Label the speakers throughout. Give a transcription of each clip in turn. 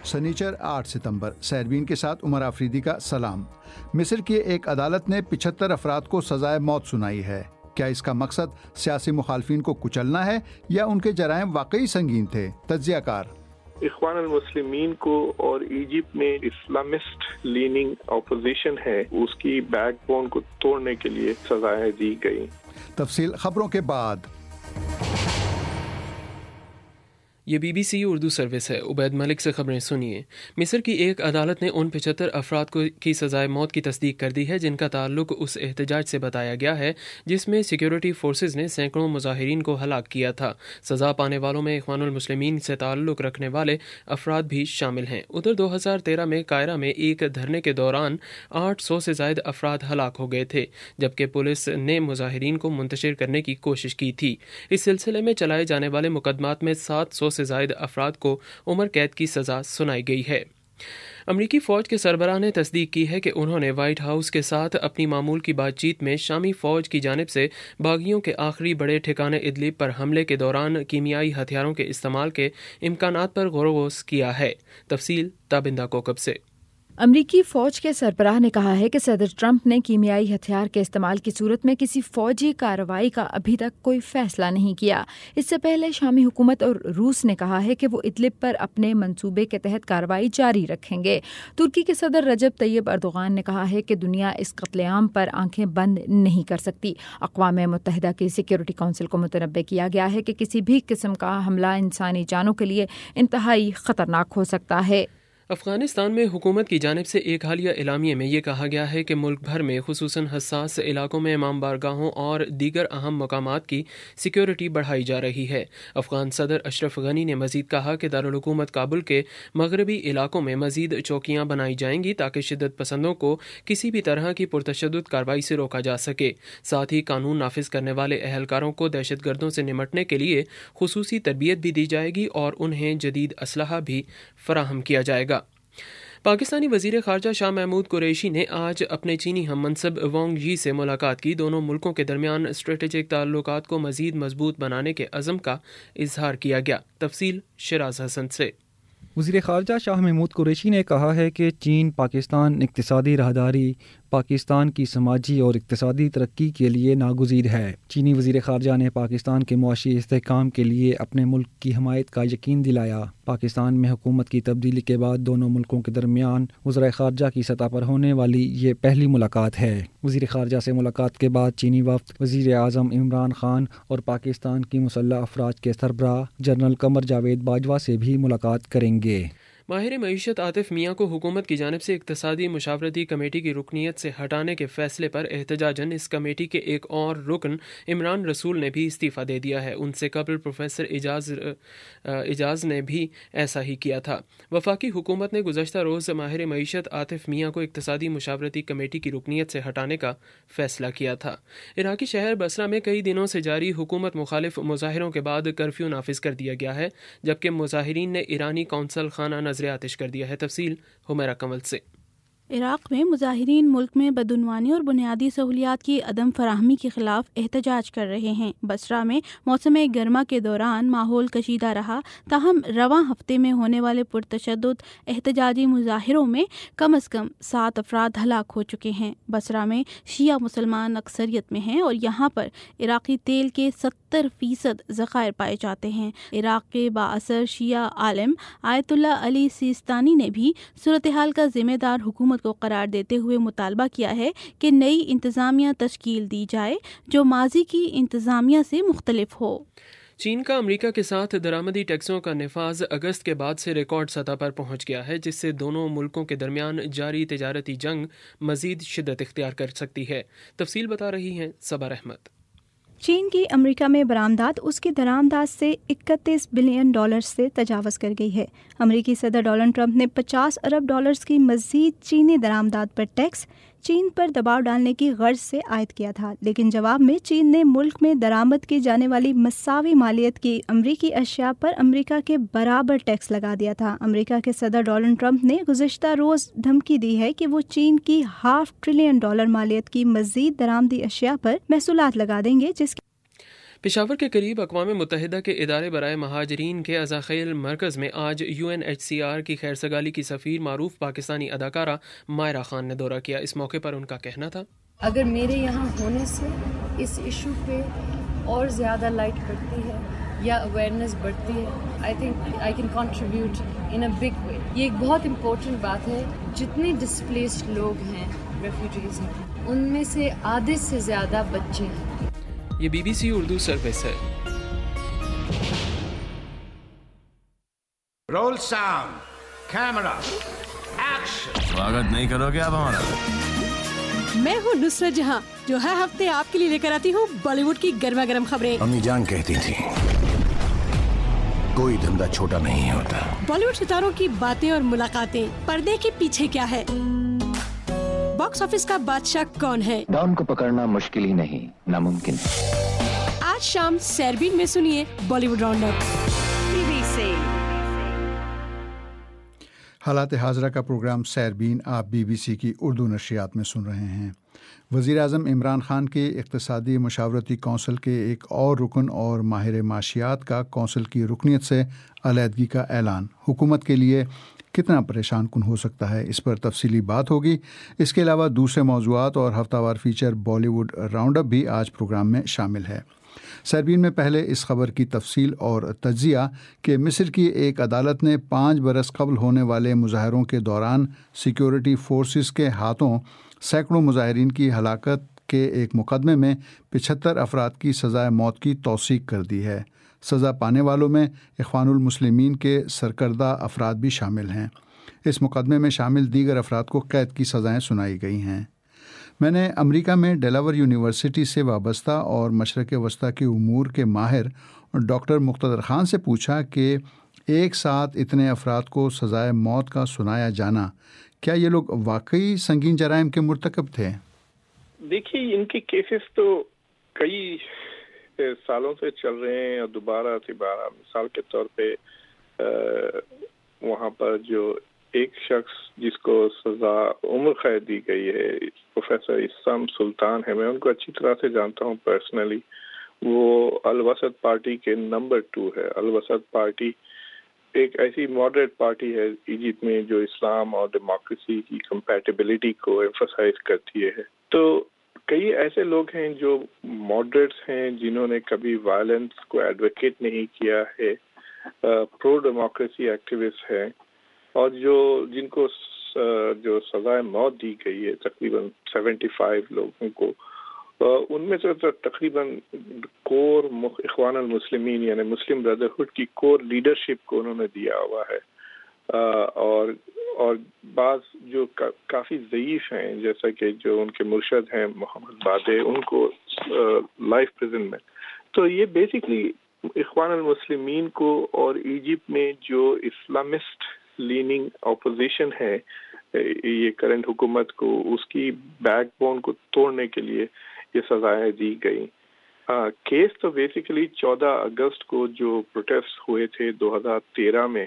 Speaker 1: سنیچر 8 ستمبر سیربین کے ساتھ عمر آفریدی کا سلام۔ مصر کی ایک عدالت نے 75 افراد کو سزائے موت سنائی ہے۔ کیا اس کا مقصد سیاسی مخالفین کو کچلنا ہے یا ان کے جرائم واقعی سنگین تھے؟ تجزیہ کار
Speaker 2: اخوان المسلمین کو اور ایجپٹ میں اسلامسٹ لیننگ اپوزیشن ہے، اس کی بیک بون کو توڑنے کے لیے سزائیں دی گئی۔
Speaker 1: تفصیل خبروں کے بعد۔
Speaker 3: یہ BBC اردو سروس ہے۔ عبید ملک سے خبریں سنیے۔ مصر کی ایک عدالت نے ان 75 افراد کی سزائے موت کی تصدیق کر دی ہے جن کا تعلق اس احتجاج سے بتایا گیا ہے جس میں سیکیورٹی فورسز نے سینکڑوں مظاہرین کو ہلاک کیا تھا۔ سزا پانے والوں میں اخوان المسلمین سے تعلق رکھنے والے افراد بھی شامل ہیں۔ ادھر 2013 میں قاہرہ میں ایک دھرنے کے دوران 800 سے زائد افراد ہلاک ہو گئے تھے جبکہ پولیس نے مظاہرین کو منتشر کرنے کی کوشش کی تھی۔ اس سلسلے میں چلائے جانے والے مقدمات میں 700 سے زائد افراد کو عمر قید کی سزا سنائی گئی ہے۔ امریکی فوج کے سربراہ نے تصدیق کی ہے کہ انہوں نے وائٹ ہاؤس کے ساتھ اپنی معمول کی بات چیت میں شامی فوج کی جانب سے باغیوں کے آخری بڑے ٹھکانے ادلب پر حملے کے دوران کیمیائی ہتھیاروں کے استعمال کے امکانات پر غور و خوض کیا ہے۔ تفصیل تابندہ کوکب سے۔
Speaker 4: امریکی فوج کے سربراہ نے کہا ہے کہ صدر ٹرمپ نے کیمیائی ہتھیار کے استعمال کی صورت میں کسی فوجی کارروائی کا ابھی تک کوئی فیصلہ نہیں کیا۔ اس سے پہلے شامی حکومت اور روس نے کہا ہے کہ وہ ادلب پر اپنے منصوبے کے تحت کارروائی جاری رکھیں گے۔ ترکی کے صدر رجب طیب اردوغان نے کہا ہے کہ دنیا اس قتل عام پر آنکھیں بند نہیں کر سکتی۔ اقوام متحدہ کی سیکیورٹی کونسل کو متنبہ کیا گیا ہے کہ کسی بھی قسم کا حملہ انسانی جانوں کے لیے انتہائی خطرناک ہو سکتا ہے۔
Speaker 3: افغانستان میں حکومت کی جانب سے ایک حالیہ اعلامیے میں یہ کہا گیا ہے کہ ملک بھر میں خصوصاً حساس علاقوں میں امام بارگاہوں اور دیگر اہم مقامات کی سیکیورٹی بڑھائی جا رہی ہے۔ افغان صدر اشرف غنی نے مزید کہا کہ دارالحکومت کابل کے مغربی علاقوں میں مزید چوکیاں بنائی جائیں گی تاکہ شدت پسندوں کو کسی بھی طرح کی پرتشدد کارروائی سے روکا جا سکے۔ ساتھ ہی قانون نافذ کرنے والے اہلکاروں کو دہشت گردوں سے نمٹنے کے لیے خصوصی تربیت بھی دی جائے گی اور انہیں جدید اسلحہ بھی فراہم کیا جائے گا۔ پاکستانی وزیر خارجہ شاہ محمود قریشی نے آج اپنے چینی ہم منصب وانگ یی سے ملاقات کی۔ دونوں ملکوں کے درمیان اسٹریٹجک تعلقات کو مزید مضبوط بنانے کے عزم کا اظہار کیا گیا۔ تفصیل شیراز حسن سے۔
Speaker 5: وزیر خارجہ شاہ محمود قریشی نے کہا ہے کہ چین پاکستان اقتصادی راہداری پاکستان کی سماجی اور اقتصادی ترقی کے لیے ناگزیر ہے۔ چینی وزیر خارجہ نے پاکستان کے معاشی استحکام کے لیے اپنے ملک کی حمایت کا یقین دلایا۔ پاکستان میں حکومت کی تبدیلی کے بعد دونوں ملکوں کے درمیان وزرائے خارجہ کی سطح پر ہونے والی یہ پہلی ملاقات ہے۔ وزیر خارجہ سے ملاقات کے بعد چینی وفد وزیر اعظم عمران خان اور پاکستان کی مسلح افواج کے سربراہ جنرل قمر جاوید باجوہ سے بھی ملاقات کریں گے۔
Speaker 3: ماہر معیشت عاطف میاں کو حکومت کی جانب سے اقتصادی مشاورتی کمیٹی کی رکنیت سے ہٹانے کے فیصلے پر احتجاجاً اس کمیٹی کے ایک اور رکن عمران رسول نے بھی استعفیٰ دے دیا ہے۔ ان سے قبل پروفیسر اعجاز نے بھی ایسا ہی کیا تھا۔ وفاقی حکومت نے گزشتہ روز ماہر معیشت عاطف میاں کو اقتصادی مشاورتی کمیٹی کی رکنیت سے ہٹانے کا فیصلہ کیا تھا۔ عراقی شہر بصرہ میں کئی دنوں سے جاری حکومت مخالف مظاہروں کے بعد کرفیو نافذ کر دیا گیا ہے جبکہ مظاہرین نے ایرانی قونصل خانہ نظر آتش کر دیا ہے۔ تفصیل حمیرہ کمل سے۔
Speaker 6: عراق میں مظاہرین ملک میں بدعنوانی اور بنیادی سہولیات کی عدم فراہمی کے خلاف احتجاج کر رہے ہیں۔ بصرہ میں موسم گرما کے دوران ماحول کشیدہ رہا، تاہم رواں ہفتے میں ہونے والے پرتشدد احتجاجی مظاہروں میں کم از کم 7 افراد ہلاک ہو چکے ہیں۔ بصرہ میں شیعہ مسلمان اکثریت میں ہیں اور یہاں پر عراقی تیل کے 70% ذخائر پائے جاتے ہیں۔ عراق کے بااثر شیعہ عالم آیت اللہ علی سیستانی نے بھی صورتحال کا ذمہ دار حکومت کو قرار دیتے ہوئے مطالبہ کیا ہے کہ نئی انتظامیہ تشکیل دی جائے جو ماضی کی انتظامیہ سے مختلف ہو۔
Speaker 3: چین کا امریکہ کے ساتھ درآمدی ٹیکسوں کا نفاذ اگست کے بعد سے ریکارڈ سطح پر پہنچ گیا ہے جس سے دونوں ملکوں کے درمیان جاری تجارتی جنگ مزید شدت اختیار کر سکتی ہے۔ تفصیل بتا رہی ہیں صبا احمد۔
Speaker 7: چین کی امریکہ میں برآمدات اس کی درآمدات سے $31 بلین سے تجاوز کر گئی ہے۔ امریکی صدر ڈونلڈ ٹرمپ نے $50 ارب کی مزید چینی درآمدات پر ٹیکس چین پر دباؤ ڈالنے کی غرض سے عائد کیا تھا، لیکن جواب میں چین نے ملک میں درآمد کی جانے والی مساوی مالیت کی امریکی اشیاء پر امریکہ کے برابر ٹیکس لگا دیا تھا۔ امریکہ کے صدر ڈونلڈ ٹرمپ نے گزشتہ روز دھمکی دی ہے کہ وہ چین کی $500 بلین مالیت کی مزید درآمدی اشیاء پر محصولات لگا دیں گے، جس
Speaker 3: پشاور کے قریب اقوام متحدہ کے ادارے برائے مہاجرین کے عزاخیل مرکز میں آج UNHCR کی خیر سگالی کی سفیر معروف پاکستانی اداکارہ مائرہ خان نے دورہ کیا. اس موقع پر ان کا کہنا تھا،
Speaker 8: اگر میرے یہاں ہونے سے اس ایشو پہ اور زیادہ لائٹ پڑتی ہے یا اویئرنیس بڑھتی ہے، I think I can contribute in a big way. یہ ایک بہت امپورٹنٹ بات ہے. جتنے ڈسپلیسڈ لوگ ہیں، ریفیوجیز ہیں، ان میں سے آدھے سے زیادہ بچے ہیں.
Speaker 3: یہ BBC اردو سروس ہے.
Speaker 9: Roll sound camera action.
Speaker 10: سواگت نہیں کرو گے آپ ہمارا؟
Speaker 11: میں ہوں نصرت جہاں، جو ہر ہفتے آپ کے لیے لے کر آتی ہوں بالی ووڈ کی گرما گرم خبریں.
Speaker 9: امی جان کہتی تھی کوئی دھندا چھوٹا نہیں ہوتا.
Speaker 11: بالی ووڈ ستاروں کی باتیں اور ملاقاتیں، پردے کے پیچھے کیا ہے، باکس آفس کا بادشاہ کون ہے،
Speaker 12: ڈان کو پکڑنا مشکل ہی نہیں، ناممکن.
Speaker 11: آج شام سیربین میں سنیے بالی ووڈ راؤنڈ اپ.
Speaker 1: حالات حاضرہ کا پروگرام سیربین آپ BBC کی اردو نشریات میں سن رہے ہیں. وزیر اعظم عمران خان کے اقتصادی مشاورتی کونسل کے ایک اور رکن اور ماہر معاشیات کا کونسل کی رکنیت سے علیحدگی کا اعلان حکومت کے لیے کتنا پریشان کن ہو سکتا ہے، اس پر تفصیلی بات ہوگی. اس کے علاوہ دوسرے موضوعات اور ہفتہ وار feature Bollywood round up بھی آج پروگرام میں شامل ہے. سیربین میں پہلے اس خبر کی تفصیل اور تجزیہ کہ مصر کی ایک عدالت نے 5 برس قبل ہونے والے مظاہروں کے دوران سیکیورٹی فورسز کے ہاتھوں سینکڑوں مظاہرین کی ہلاکت کے ایک مقدمے میں 75 افراد کی سزائے موت کی توثیق کر دی ہے. سزا پانے والوں میں اخوان المسلمین کے سرکردہ افراد بھی شامل ہیں. اس مقدمے میں شامل دیگر افراد کو قید کی سزائیں سنائی گئی ہیں. میں نے امریکہ میں ڈیلاور یونیورسٹی سے وابستہ اور مشرق وسطیٰ کے امور کے ماہر ڈاکٹر مقتدر خان سے پوچھا کہ ایک ساتھ اتنے افراد کو سزائے موت کا سنایا جانا، کیا یہ لوگ واقعی سنگین جرائم کے مرتکب تھے؟
Speaker 2: دیکھیے، ان کے کیسز تو کئی سالوں سے چل رہے ہیں اور دوبارہ مثال کے طور پہ وہاں پر جو ایک شخص جس کو سزا عمر قید دی گئی ہے، پروفیسر اسام سلطان ہے، میں ان کو اچھی طرح سے جانتا ہوں پرسنلی. وہ الوسط پارٹی کے نمبر 2 ہے. الوسط پارٹی ایک ایسی ماڈریٹ پارٹی ہے ایجپٹ میں جو اسلام اور ڈیموکریسی کی کمپیٹیبلٹی کو ایمفسائز کرتی ہے. تو کئی ایسے لوگ ہیں جو ماڈریٹس ہیں، جنہوں نے کبھی وائلنس کو ایڈوکیٹ نہیں کیا ہے، پرو ڈیموکریسی ایکٹیوسٹ ہیں، اور جن کو جو سزائے موت دی گئی ہے تقریباً 75 لوگوں کو، ان میں سے تقریباً کور اخوان المسلمین یعنی مسلم بردرہڈ کی کور لیڈرشپ کو انہوں نے دیا ہوا ہے. اور بعض جو کافی ضعیف ہیں، جیسا کہ جو ان کے مرشد ہیں محمد بادے، ان کو لائف پریزن میں. تو یہ بیسکلی اخوان المسلمین کو اور ایجپٹ میں جو اسلامسٹ لیننگ اپوزیشن ہے یہ کرنٹ حکومت کو، اس کی بیک بون کو توڑنے کے لیے یہ سزائیں دی گئی. کیس تو بیسیکلی 14 اگست کو جو پروٹیسٹ ہوئے تھے 2013 میں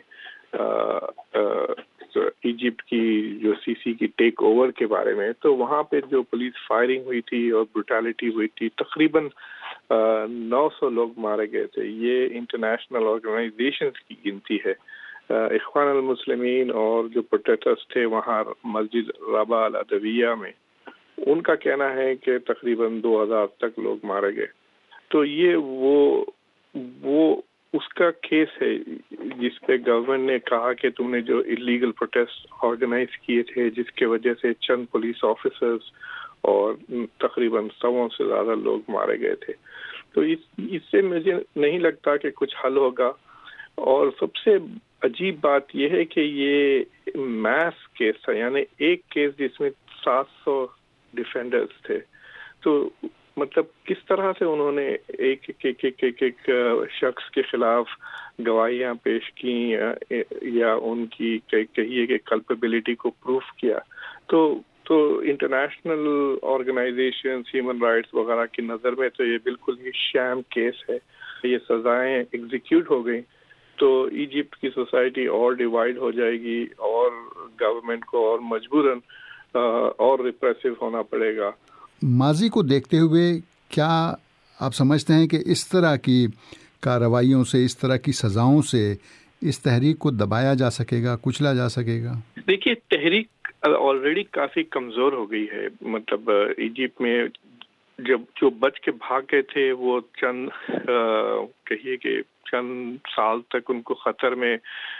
Speaker 2: ایجپٹ کی جو CC کی ٹیک اوور کے بارے میں، تو وہاں پہ جو پولیس فائرنگ ہوئی تھی اور بروٹیلٹی ہوئی تھی، تقریباً 900 لوگ مارے گئے تھے. یہ انٹرنیشنل آرگنائزیشنز کی گنتی ہے. اخوان المسلمین اور جو پروٹیسٹرز تھے وہاں مسجد رابعہ العدویہ میں، ان کا کہنا ہے کہ تقریباً 2000 تک لوگ مارے گئے. تو یہ وہ اس کا کیس ہے جس پہ گورنمنٹ نے کہا کہ تم نے جو اللیگل پروٹیسٹ آرگنائز کیے تھے، جس کی وجہ سے چند پولیس آفیسرز اور تقریباً 100 سے زیادہ لوگ مارے گئے تھے. تو اس سے مجھے نہیں لگتا کہ کچھ حل ہوگا. اور سب سے عجیب بات یہ ہے کہ یہ میس کیس تھا، یعنی ایک کیس جس میں 700 ڈیفینڈرز تھے. تو مطلب کس طرح سے انہوں نے ایک شخص کے خلاف گواہیاں پیش کی یا ان کی کہیے کہ کلپیبلٹی کو پروف کیا. تو انٹرنیشنل آرگنائزیشنز، ہیومن رائٹس وغیرہ کی نظر میں تو یہ بالکل ہی شام کیس ہے. یہ سزائیں ایگزیکیوٹ ہو گئیں تو ایجپٹ کی سوسائٹی اور ڈیوائیڈ ہو جائے گی اور گورنمنٹ کو اور مجبوراً اور ریپریسو ہونا پڑے گا.
Speaker 1: ماضی کو دیکھتے ہوئے کیا آپ سمجھتے ہیں کہ اس طرح کی کارروائیوں سے، اس طرح کی سزاؤں سے اس تحریک کو دبایا جا سکے گا، کچلا جا سکے گا؟
Speaker 2: دیکھیے، تحریک آلریڈی کافی کمزور ہو گئی ہے. مطلب ایجپٹ میں جب جو بچ کے بھاگ گئے تھے وہ کہیے کہ چند سال تک ان کو خطر میں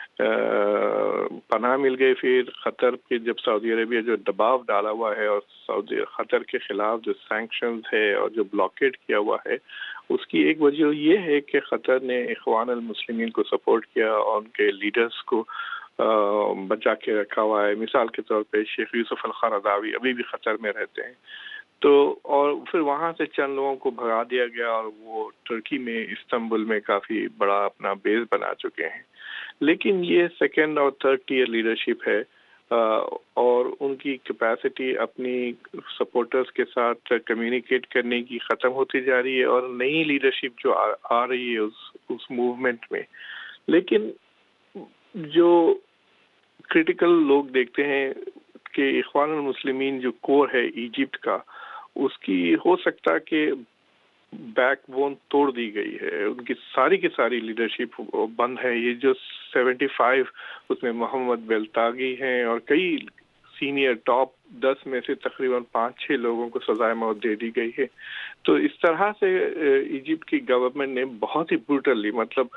Speaker 2: پناہ مل گئی. پھر خطر پہ جب سعودی عربیہ جو دباؤ ڈالا ہوا ہے اور خطر کے خلاف جو سینکشنز ہے اور جو بلاکیٹ کیا ہوا ہے، اس کی ایک وجہ یہ ہے کہ قطر نے اخوان المسلمین کو سپورٹ کیا اور ان کے لیڈرز کو بچا کے رکھا ہوا ہے. مثال کے طور پہ شیخ یوسف القرضاوی ابھی بھی قطر میں رہتے ہیں. تو اور پھر وہاں سے چند لوگوں کو بھگا دیا گیا اور وہ ترکی میں استنبول میں کافی بڑا اپنا بیس بنا چکے ہیں. لیکن یہ سیکنڈ اور تھرڈ ٹیئر لیڈرشپ ہے اور ان کی کیپیسٹی اپنی سپورٹرز کے ساتھ کمیونیکیٹ کرنے کی ختم ہوتی جا رہی ہے اور نئی لیڈرشپ جو آ رہی ہے اس موومنٹ میں. لیکن جو کریٹیکل لوگ دیکھتے ہیں کہ اخوان المسلمین جو کور ہے ایجپٹ کا، اس کی ہو سکتا کہ بیک بون توڑ دی گئی ہے، ان کی ساری لیڈرشپ بند ہے. یہ جو 75 اس میں محمد بیلتاغی ہیں اور کئی سینئر ٹاپ 10 میں سے تقریباً 5-6 لوگوں کو سزائے موت دے دی گئی ہے. تو اس طرح سے ایجپٹ کی گورنمنٹ نے بہت ہی بروٹلی، مطلب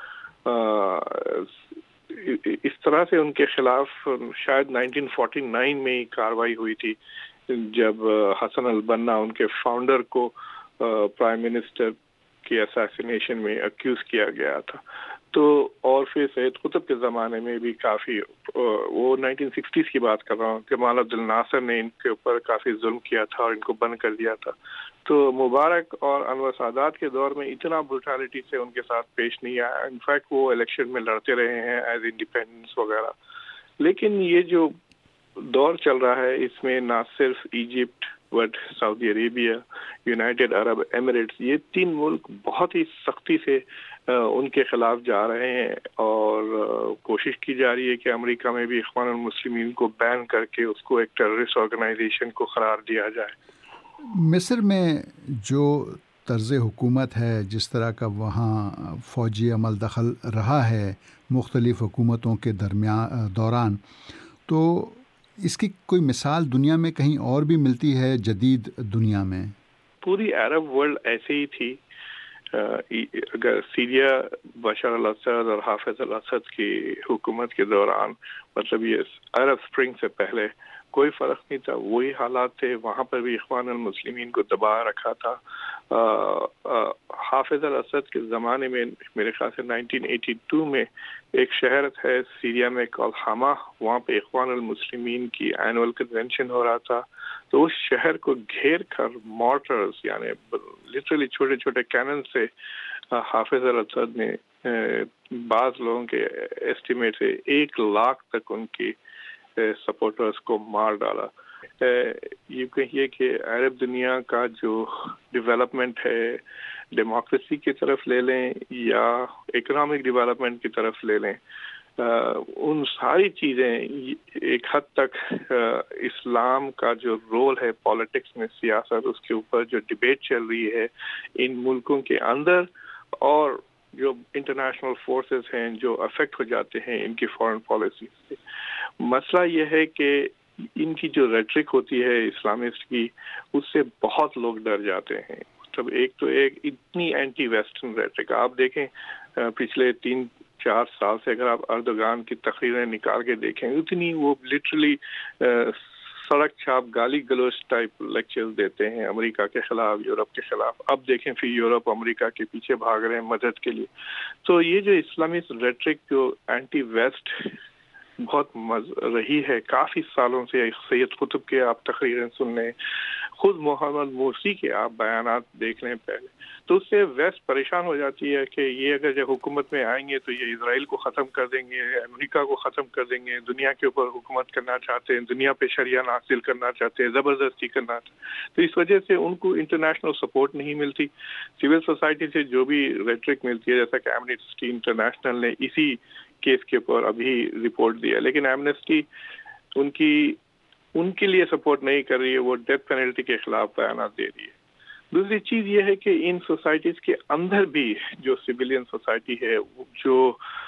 Speaker 2: اس طرح سے ان کے خلاف شاید 1949 میں ہی کاروائی ہوئی تھی جب حسن البنا ان کے فاؤنڈر کو پرائم منسٹر کی اساسینیشن میں اکیوز کیا گیا تھا. تو اور پھر سید قطب کے زمانے میں بھی کافی، وہ 1960s کی بات کر رہا ہوں، جمال عبد الناصر نے ان کے اوپر کافی ظلم کیا تھا اور ان کو بند کر دیا تھا. تو مبارک اور انور سادات کے دور میں اتنا بروٹیلٹی سے ان کے ساتھ پیش نہیں آیا. انفیکٹ وہ الیکشن میں لڑتے رہے ہیں ایز انڈیپینڈنس وغیرہ. لیکن یہ جو دور چل رہا ہے اس میں نہ صرف ایجپٹ بٹ سعودی عربیہ، یونائٹڈ عرب ایمریٹس، یہ 3 ملک بہت ہی سختی سے ان کے خلاف جا رہے ہیں اور کوشش کی جا رہی ہے کہ امریکہ میں بھی اخوان المسلمین کو بین کر کے اس کو ایک ٹیررسٹ آرگنائزیشن کو قرار دیا جائے.
Speaker 1: مصر میں جو طرز حکومت ہے، جس طرح کا وہاں فوجی عمل دخل رہا ہے مختلف حکومتوں کے دوران، تو اس کی کوئی مثال دنیا میں کہیں اور بھی ملتی ہے جدید دنیا میں؟
Speaker 2: پوری عرب ورلڈ ایسے ہی تھی. اگر سیریا بشار الاسد اور حافظ الاسد کی حکومت کے دوران، مطلب یہ عرب اسپرنگ سے پہلے کوئی فرق نہیں تھا، وہی حالات تھے. وہاں پر بھی اخوان المسلمین کو دبا رکھا تھا. حافظ الاسد کے زمانے میں میرے خیال سے 1982 میں ایک شہر ہے سیریا میں کال حما، وہاں پہ اخوان المسلمین کی اینول کنونشن ہو رہا تھا. تو اس شہر کو گھیر کر مارٹرز، یعنی لٹرلی چھوٹے چھوٹے کینن سے حافظ الاسد نے بعض لوگوں کے ایسٹیمیٹ سے 1 لاکھ تک ان کی سپورٹرز کو مار ڈالا. یہ کہیے کہ عرب دنیا کا جو ڈیولپمنٹ ہے، ڈیموکریسی کی طرف لے لیں یا اکنامک ڈیولپمنٹ کی طرف لے لیں، ان ساری چیزیں ایک حد تک اسلام کا جو رول ہے پالیٹکس میں، سیاست، اس کے اوپر جو ڈیبیٹ چل رہی ہے ان ملکوں کے اندر، اور جو انٹرنیشنل فورسز ہیں جو افیکٹ ہو جاتے ہیں ان کی فارن پالیسی سے. مسئلہ یہ ہے کہ ان کی جو ریٹرک ہوتی ہے اسلامسٹ کی، اس سے بہت لوگ ڈر جاتے ہیں. مطلب ایک اتنی اینٹی ویسٹرن ریٹرک آپ دیکھیں پچھلے 3-4 سال سے، اگر آپ اردوغان کی تقریریں نکال کے دیکھیں، اتنی وہ لٹرلی سڑک چھاپ گالی گلوچ ٹائپ لیکچرز دیتے ہیں امریکہ کے خلاف، یورپ کے خلاف. اب دیکھیں پھر یورپ امریکہ کے پیچھے بھاگ رہے ہیں مدد کے لیے. تو یہ جو اسلامسٹ ریٹرک جو اینٹی ویسٹ بہت رہی ہے کافی سالوں سے، سید قطب کے آپ تقریریں سن لیں، خود محمد مرسی کے آپ بیانات دیکھ لیں پہلے، تو اس سے ویسٹ پریشان ہو جاتی ہے کہ یہ اگر جب حکومت میں آئیں گے تو یہ اسرائیل کو ختم کر دیں گے، امریکہ کو ختم کر دیں گے، دنیا کے اوپر حکومت کرنا چاہتے ہیں، دنیا پہ شریعہ نافذ کرنا چاہتے ہیں، زبردستی کرنا چاہتے ہیں. تو اس وجہ سے ان کو انٹرنیشنل سپورٹ نہیں ملتی. سول سوسائٹی سے جو بھی ریٹرک ملتی ہے، جیسا کہ ایمنسٹی انٹرنیشنل نے اسی کیس کے اوپر ابھی رپورٹ دیا، لیکن ایمنسٹی ان کے لیے سپورٹ نہیں کر رہی ہے، وہ ڈیتھ پینلٹی کے خلاف بیانات دے رہی ہے. دوسری چیز یہ ہے کہ ان سوسائٹیز کے اندر بھی جو سویلین سوسائٹی ہے، جو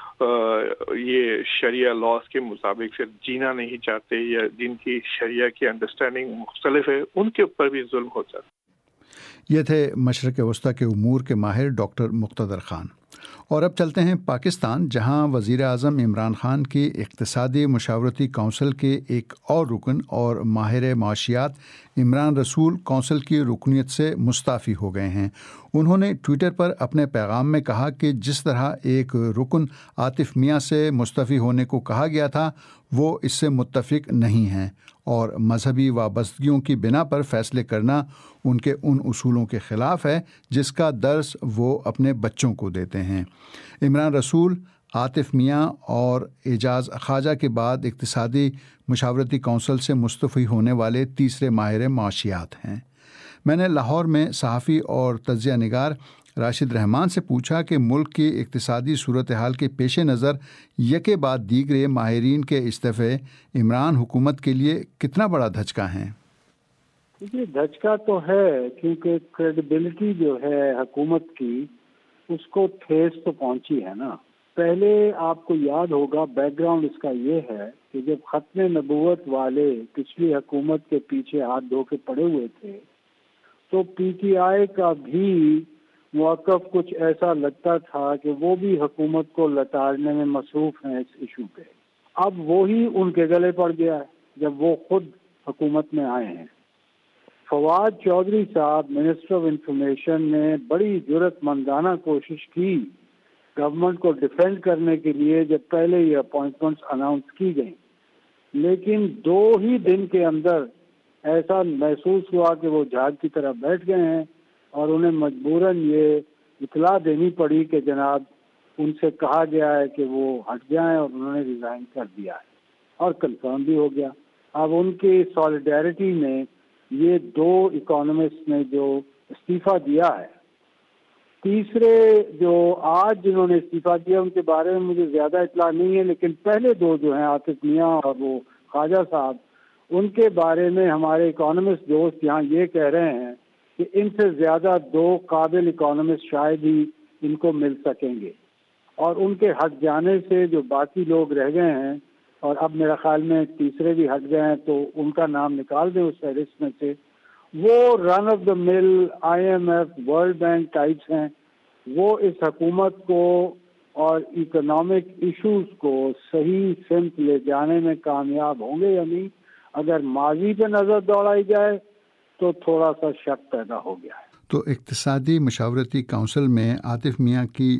Speaker 2: یہ شریعہ لاس کے مطابق پھر جینا نہیں چاہتے یا جن کی شریعہ کی انڈرسٹینڈنگ مختلف ہے، ان کے اوپر بھی ظلم ہو جاتا ہے۔
Speaker 1: یہ تھے مشرق وسطیٰ کے امور کے ماہر ڈاکٹر مقتدر خان۔ اور اب چلتے ہیں پاکستان، جہاں وزیر اعظم عمران خان کی اقتصادی مشاورتی کونسل کے ایک اور رکن اور ماہر معاشیات عمران رسول کونسل کی رکنیت سے مستعفی ہو گئے ہیں۔ انہوں نے ٹویٹر پر اپنے پیغام میں کہا کہ جس طرح ایک رکن عاطف میاں سے مستعفی ہونے کو کہا گیا تھا، وہ اس سے متفق نہیں ہیں اور مذہبی وابستگیوں کی بنا پر فیصلے کرنا ان کے ان اصولوں کے خلاف ہے جس کا درس وہ اپنے بچوں کو دیتے ہیں۔ عمران رسول عاطف میاں اور اعجاز خواجہ کے بعد اقتصادی مشاورتی کونسل سے مستعفی ہونے والے تیسرے ماہر معاشیات ہیں۔ میں نے لاہور میں صحافی اور تجزیہ نگار راشد رحمان سے پوچھا کہ ملک کی اقتصادی صورتحال کے پیش نظر یکے بعد دیگرے ماہرین کے استعفے عمران حکومت کے لیے کتنا بڑا دھچکا ہیں؟
Speaker 10: یہ دھچکا تو ہے، کیونکہ کریڈیبلٹی جو ہے حکومت کی اس کو ٹھیس تو پہنچی ہے نا۔ پہلے آپ کو یاد ہوگا بیک گراؤنڈ اس کا یہ ہے کہ جب ختم نبوت والے پچھلی حکومت کے پیچھے ہاتھ دھو کے پڑے ہوئے تھے تو پی ٹی آئی کا بھی موقف کچھ ایسا لگتا تھا کہ وہ بھی حکومت کو لتاڑنے میں مصروف ہیں اس ایشو پہ۔ اب وہی ان کے گلے پڑ گیا ہے جب وہ خود حکومت میں آئے ہیں۔ فواد چودھری صاحب منسٹر آف انفارمیشن نے بڑی جرأت مندانہ کوشش کی گورنمنٹ کو ڈیفینڈ کرنے کے لیے جب پہلے یہ اپوائنٹمنٹس اناؤنس کی گئیں، لیکن 2 ہی دن کے اندر ایسا محسوس ہوا کہ وہ جھاگ کی طرح بیٹھ گئے ہیں اور انہیں مجبوراً یہ اطلاع دینی پڑی کہ جناب ان سے کہا گیا ہے کہ وہ ہٹ جائیں، اور انہوں نے ریزائن کر دیا ہے اور کنفرم بھی ہو گیا۔ اب ان کی سالیڈیرٹی میں یہ 2 اکانومسٹ نے جو استعفیٰ دیا ہے، تیسرے جو آج جنہوں نے استعفیٰ دیا ان کے بارے میں مجھے زیادہ اطلاع نہیں ہے، لیکن پہلے 2 جو ہیں عاطف میاں اور وہ خواجہ صاحب، ان کے بارے میں ہمارے اکانومسٹ دوست یہاں یہ کہہ رہے ہیں کہ ان سے زیادہ 2 قابل اکانومسٹ شاید ہی ان کو مل سکیں گے، اور ان کے ہٹ جانے سے جو باقی لوگ رہ گئے ہیں، اور اب میرا خیال میں تیسرے بھی ہٹ گئے ہیں تو ان کا نام نکال دیں اس فہرست میں سے، وہ رن آف دا مل IMF ورلڈ بینک ٹائپس ہیں۔ وہ اس حکومت کو اور اکنامک ایشوز کو صحیح سمت لے جانے میں کامیاب ہوں گے یا نہیں؟ اگر ماضی پہ نظر دوڑائی جائے تو تھوڑا سا شک پیدا ہو گیا ہے۔
Speaker 1: تو اقتصادی مشاورتی کونسل میں عاطف میاں کی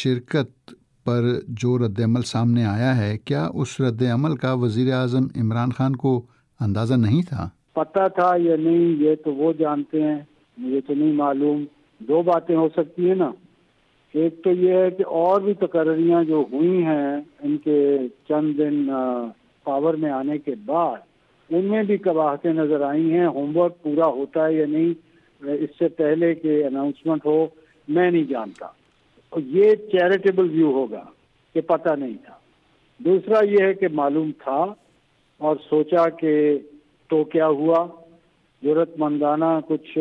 Speaker 1: شرکت پر جو رد عمل سامنے آیا ہے، کیا اس رد عمل کا وزیر اعظم عمران خان کو اندازہ نہیں تھا؟
Speaker 10: پتہ تھا یا نہیں یہ تو وہ جانتے ہیں، مجھے تو نہیں معلوم۔ 2 باتیں ہو سکتی ہیں نا، ایک تو یہ ہے کہ اور بھی تقرریاں جو ہوئی ہیں ان کے چند دن پاور میں آنے کے بعد، ان میں بھی قباحتیں نظر آئی ہیں۔ ہوم ورک پورا ہوتا ہے یا نہیں اس سے پہلے کہ اناؤنسمنٹ ہو، میں نہیں جانتا۔ یہ چیریٹیبل ویو ہوگا کہ پتہ نہیں تھا۔ دوسرا یہ ہے کہ معلوم تھا اور سوچا کہ تو کیا ہوا، جرأت مندانہ کچھ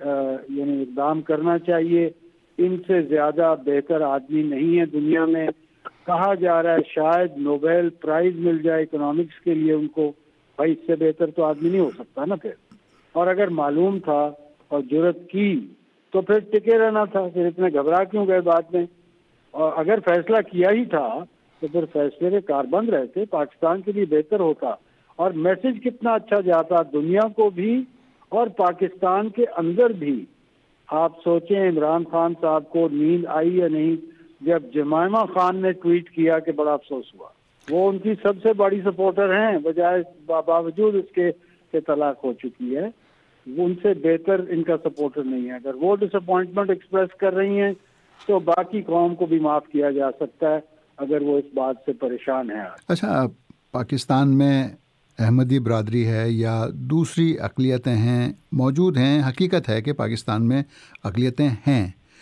Speaker 10: یعنی اقدام کرنا چاہیے۔ ان سے زیادہ بہتر آدمی نہیں ہے دنیا میں۔ کہا جا رہا ہے شاید نوبیل پرائز مل جائے اکنامکس کے لیے ان کو، بھائی اس سے بہتر تو آدمی نہیں ہو سکتا نا پھر۔ اور اگر معلوم تھا اور جرأت کی تو پھر ٹکے رہنا تھا، پھر اتنے گھبرا کیوں گئے بعد میں؟ اور اگر فیصلہ کیا ہی تھا تو پھر فیصلے کے کاربند رہتے، پاکستان کے لیے بہتر ہوتا، اور میسج کتنا اچھا جاتا دنیا کو بھی اور پاکستان کے اندر بھی۔ آپ سوچیں عمران خان صاحب کو نیند آئی یا نہیں جب جمائمہ خان نے ٹویٹ کیا کہ بڑا افسوس ہوا۔ وہ ان کی سب سے بڑی سپورٹر ہیں، بجائے باوجود اس کے کہ طلاق ہو چکی ہے، ان سے بہتر ان کا سپورٹر نہیں ہے۔ اگر وہ ڈس اپوائنٹمنٹ ایکسپریس کر رہی ہیں تو باقی قوم کو بھی معاف کیا جا سکتا ہے اگر وہ اس بات سے پریشان ہیں۔
Speaker 1: اچھا، پاکستان میں احمدی برادری ہے یا دوسری اقلیتیں ہیں، موجود ہیں، حقیقت ہے کہ پاکستان میں اقلیتیں ہیں۔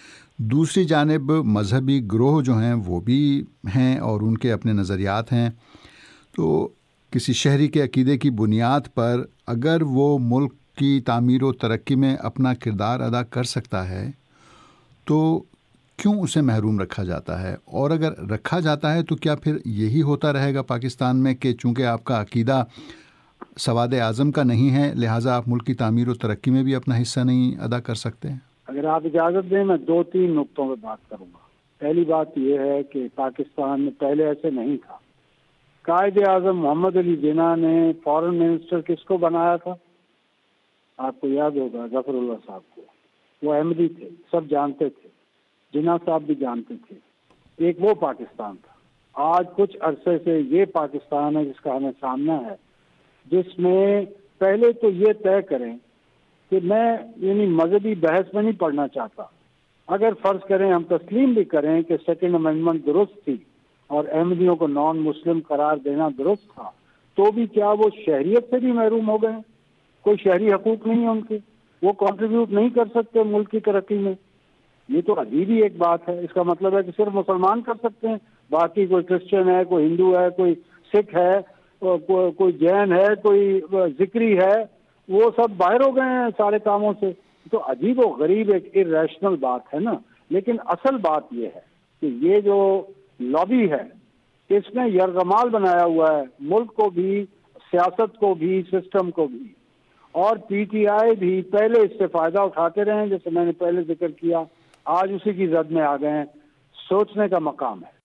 Speaker 1: دوسری جانب مذہبی گروہ جو ہیں وہ بھی ہیں اور ان کے اپنے نظریات ہیں۔ تو کسی شہری کے عقیدے کی بنیاد پر اگر وہ ملک کی تعمیر و ترقی میں اپنا کردار ادا کر سکتا ہے تو کیوں اسے محروم رکھا جاتا ہے؟ اور اگر رکھا جاتا ہے تو کیا پھر یہی ہوتا رہے گا پاکستان میں کہ چونکہ آپ کا عقیدہ سواد اعظم کا نہیں ہے لہٰذا آپ ملک کی تعمیر و ترقی میں بھی اپنا حصہ نہیں ادا کر سکتے ہیں؟
Speaker 10: اگر آپ اجازت دیں میں 2-3 نقطوں پہ بات کروں گا. پہلی بات یہ ہے کہ پاکستان میں پہلے ایسے نہیں تھا. قائد اعظم محمد علی جناح نے فارن منسٹر کس کو بنایا تھا؟ آپ کو یاد ہوگا ظفر اللہ صاحب کو. وہ احمدی تھے, سب جانتے تھے, جناح صاحب بھی جانتے تھے. ایک وہ پاکستان تھا. آج کچھ عرصے سے یہ پاکستان ہے جس کا ہمیں سامنا ہے, جس میں پہلے تو یہ طے کریں کہ میں یعنی مذہبی بحث میں نہیں پڑھنا چاہتا. اگر فرض کریں ہم تسلیم بھی کریں کہ سیکنڈ امینڈمنٹ درست تھی اور احمدیوں کو نان مسلم قرار دینا درست تھا, تو بھی کیا وہ شہریت سے بھی محروم ہو گئے ہیں؟ کوئی شہری حقوق نہیں ہے ان کے, وہ کنٹریبیوٹ نہیں کر سکتے ملک کی ترقی میں. یہ تو عجیب ہی ایک بات ہے. اس کا مطلب ہے کہ صرف مسلمان کر سکتے ہیں, باقی کوئی کرسچن ہے, کوئی ہندو ہے, کوئی سکھ ہے, کوئی جین ہے, کوئی ذکری ہے, وہ سب باہر ہو گئے ہیں سارے کاموں سے. تو عجیب و غریب ایک ارریشنل بات ہے نا. لیکن اصل بات یہ ہے کہ یہ جو لابی ہے اس نے یرغمال بنایا ہوا ہے ملک کو بھی, سیاست کو بھی, سسٹم کو بھی. اور پی ٹی آئی بھی پہلے اس سے فائدہ اٹھاتے رہے ہیں, جیسے میں نے پہلے ذکر کیا, آج اسی کی زد میں آ گئے ہیں. سوچنے کا مقام ہے.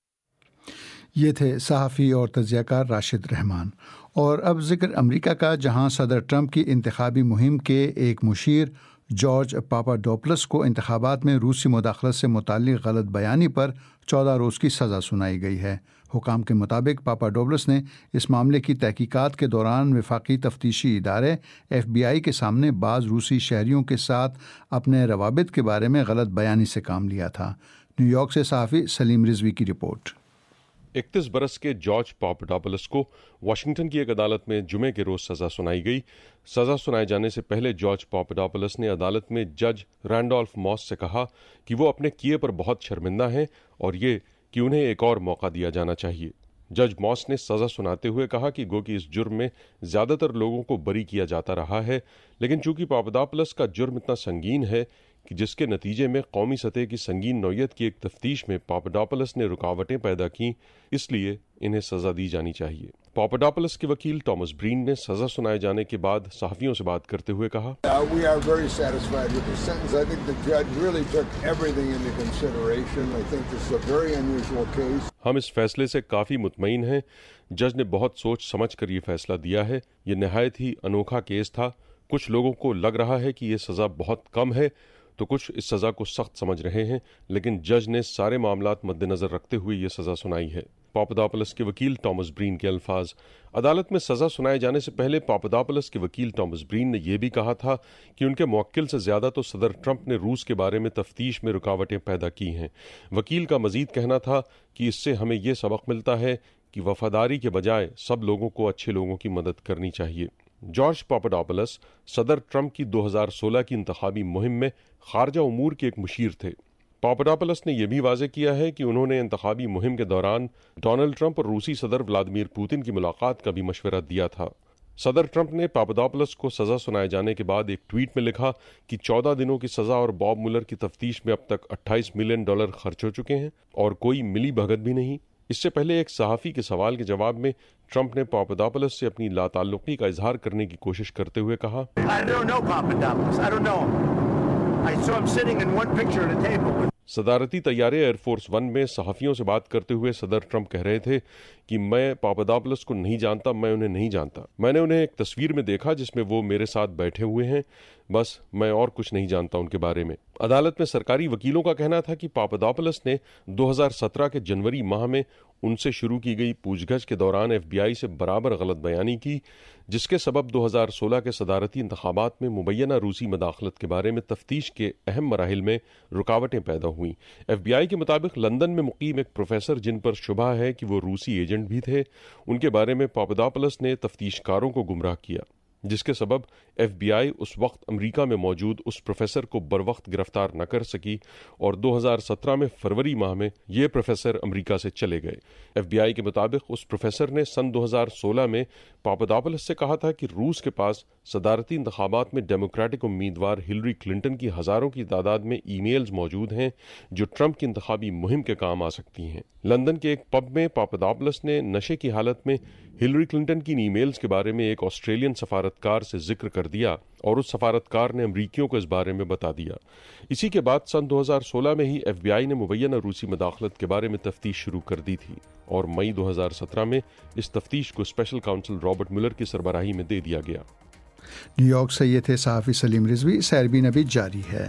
Speaker 1: یہ تھے صحافی اور تجزیہ کار راشد رحمان. اور اب ذکر امریکہ کا, جہاں صدر ٹرمپ کی انتخابی مہم کے ایک مشیر جارج پاپاڈوپولس کو انتخابات میں روسی مداخلت سے متعلق غلط بیانی پر 14 روز کی سزا سنائی گئی ہے. حکام کے مطابق پاپاڈوپولس نے اس معاملے کی تحقیقات کے دوران وفاقی تفتیشی ادارے FBI کے سامنے بعض روسی شہریوں کے ساتھ اپنے روابط کے بارے میں غلط بیانی سے کام لیا تھا. نیو یارک سے صحافی سلیم رضوی کی رپورٹ.
Speaker 13: 31 برس کے جارج پاپاڈوپولس کو واشنگٹن کی ایک عدالت میں جمعے کے روز سزا سنائی گئی. سزا سنائے جانے سے پہلے جارج پاپاڈوپولس نے عدالت میں جج رینڈولف ماس سے کہا کہ وہ اپنے کیے پر بہت شرمندہ ہیں اور یہ کہ انہیں ایک اور موقع دیا جانا چاہیے. جج ماس نے سزا سناتے ہوئے کہا کہ گو کہ اس جرم میں زیادہ تر لوگوں کو بری کیا جاتا رہا ہے, لیکن چونکہ پاپاڈوپولس کا جرم اتنا سنگین ہے کہ جس کے نتیجے میں قومی سطح کی سنگین نوعیت کی ایک تفتیش میں پاپاڈوپولس نے رکاوٹیں پیدا کیں, اس لیے انہیں سزا دی جانی چاہیے. پاپاڈوپولس کے وکیل ٹامس برین نے سزا سنائے جانے کے بعد صحافیوں سے بات کرتے ہوئے کہا, ہم اس فیصلے سے کافی مطمئن ہیں. جج نے بہت سوچ سمجھ کر یہ فیصلہ دیا ہے. یہ نہایت ہی انوکھا کیس تھا. کچھ لوگوں کو لگ رہا ہے کہ یہ سزا بہت کم ہے تو کچھ اس سزا کو سخت سمجھ رہے ہیں, لیکن جج نے سارے معاملات مد نظر رکھتے ہوئے یہ سزا سنائی ہے. پاپاڈوپولس کے وکیل ٹامس برین کے الفاظ. عدالت میں سزا سنائے جانے سے پہلے پاپاڈوپولس کے وکیل ٹامس برین نے یہ بھی کہا تھا کہ ان کے موکل سے زیادہ تو صدر ٹرمپ نے روس کے بارے میں تفتیش میں رکاوٹیں پیدا کی ہیں. وکیل کا مزید کہنا تھا کہ اس سے ہمیں یہ سبق ملتا ہے کہ وفاداری کے بجائے سب لوگوں کو اچھے لوگوں کی مدد کرنی چاہیے. جارج پاپاڈوپولس صدر ٹرمپ کی 2016 کی انتخابی مہم میں خارجہ امور کے ایک مشیر تھے. پاپاڈوپولس نے یہ بھی واضح کیا ہے کہ انہوں نے انتخابی مہم کے دوران ڈونلڈ ٹرمپ اور روسی صدر ولادیمیر پوتن کی ملاقات کا بھی مشورہ دیا تھا. صدر ٹرمپ نے پاپاڈوپولس کو سزا سنائے جانے کے بعد ایک ٹویٹ میں لکھا کہ 14 دنوں کی سزا اور باب مولر کی تفتیش میں اب تک $28 ملین خرچ ہو چکے ہیں اور کوئی ملی بھگت بھی نہیں. اس سے پہلے ایک صحافی کے سوال کے جواب میں ٹرمپ نے پاپاڈوپولس سے اپنی لا تعلقی کا اظہار کرنے کی کوشش کرتے ہوئے کہا, صدارتی طیارے ایئر فورس 1 میں صحافیوں سے بات کرتے ہوئے صدر ٹرمپ کہہ رہے تھے کہ میں پاپاڈوپولس کو نہیں جانتا, میں انہیں نہیں جانتا. میں نے انہیں ایک تصویر میں دیکھا جس میں وہ میرے ساتھ بیٹھے ہوئے ہیں, بس میں اور کچھ نہیں جانتا ان کے بارے میں. عدالت میں سرکاری وکیلوں کا کہنا تھا کہ پاپاڈوپولس نے 2017 کے جنوری ماہ میں ان سے شروع کی گئی پوچھ گچھ کے دوران FBI سے برابر غلط بیانی کی, جس کے سبب 2016 کے صدارتی انتخابات میں مبینہ روسی مداخلت کے بارے میں تفتیش کے اہم مراحل میں رکاوٹیں پیدا ہوئیں. FBI کے مطابق لندن میں مقیم ایک پروفیسر جن پر شبہ ہے کہ وہ روسی ایجنٹ بھی تھے, ان کے بارے میں پاپاڈوپولس نے تفتیش کاروں کو گمراہ کیا. جس کے سبب FBI اس وقت امریکہ میں موجود اس پروفیسر کو بروقت گرفتار نہ کر سکی اور 2017 میں فروری ماہ میں یہ پروفیسر امریکہ سے چلے گئے۔ FBI کے مطابق اس پروفیسر نے سن 2016 میں پاپاداپولس سے کہا تھا کہ روس کے پاس صدارتی انتخابات میں ڈیموکریٹک امیدوار ہلری کلنٹن کی ہزاروں کی تعداد میں ای میلز موجود ہیں جو ٹرمپ کی انتخابی مہم کے کام آ سکتی ہیں۔ لندن کے ایک پب میں پاپاداپولس نے نشے کی حالت میں ہلری کلنٹن کی ای میلز کے بارے میں ایک آسٹریلین سفارتکار سے ذکر کر دیا اور اس سفارتکار نے امریکیوں کو اس بارے میں بتا دیا۔ اسی کے بعد سن 2016 میں ہی FBI نے مبینہ روسی مداخلت کے بارے میں تفتیش شروع کر دی تھی اور مئی 2017 میں اس تفتیش کو اسپیشل کاؤنسل رابرٹ ملر کی سربراہی میں دے دیا گیا۔
Speaker 1: نیو یارک سے یہ تھے صحافی سلیم رضوی۔ سیربین ابھی جاری ہے۔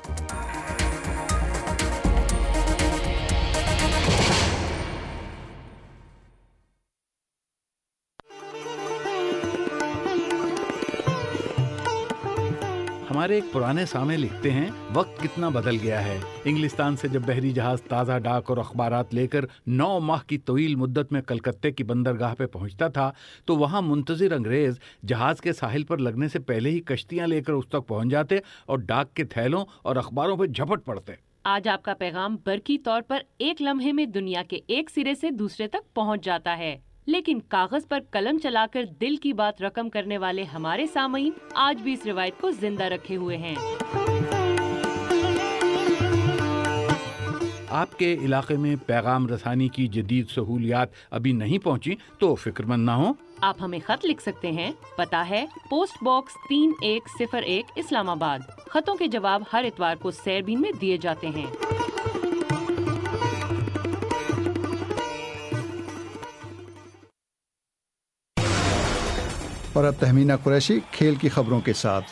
Speaker 14: ہمارے ایک پرانے سامع لکھتے ہیں، وقت کتنا بدل گیا ہے۔ انگلستان سے جب بحری جہاز تازہ ڈاک اور اخبارات لے کر 9 ماہ کی طویل مدت میں کلکتے کی بندرگاہ پہ پہنچتا تھا تو وہاں منتظر انگریز جہاز کے ساحل پر لگنے سے پہلے ہی کشتیاں لے کر اس تک پہنچ جاتے اور ڈاک کے تھیلوں اور اخباروں پہ جھپٹ پڑتے۔
Speaker 15: آج آپ کا پیغام برقی طور پر ایک لمحے میں دنیا کے ایک سرے سے دوسرے تک پہنچ جاتا ہے، لیکن کاغذ پر قلم چلا کر دل کی بات رقم کرنے والے ہمارے سامعین آج بھی اس روایت کو زندہ رکھے ہوئے ہیں۔
Speaker 14: آپ کے علاقے میں پیغام رسانی کی جدید سہولیات ابھی نہیں پہنچی تو فکر مند نہ ہوں،
Speaker 15: آپ ہمیں خط لکھ سکتے ہیں۔ پتہ ہے پوسٹ باکس 3101 اسلام آباد۔ خطوں کے جواب ہر اتوار کو سیربین میں دیے جاتے ہیں۔
Speaker 1: اور اب تہمینہ قریشی کھیل کی خبروں کے ساتھ۔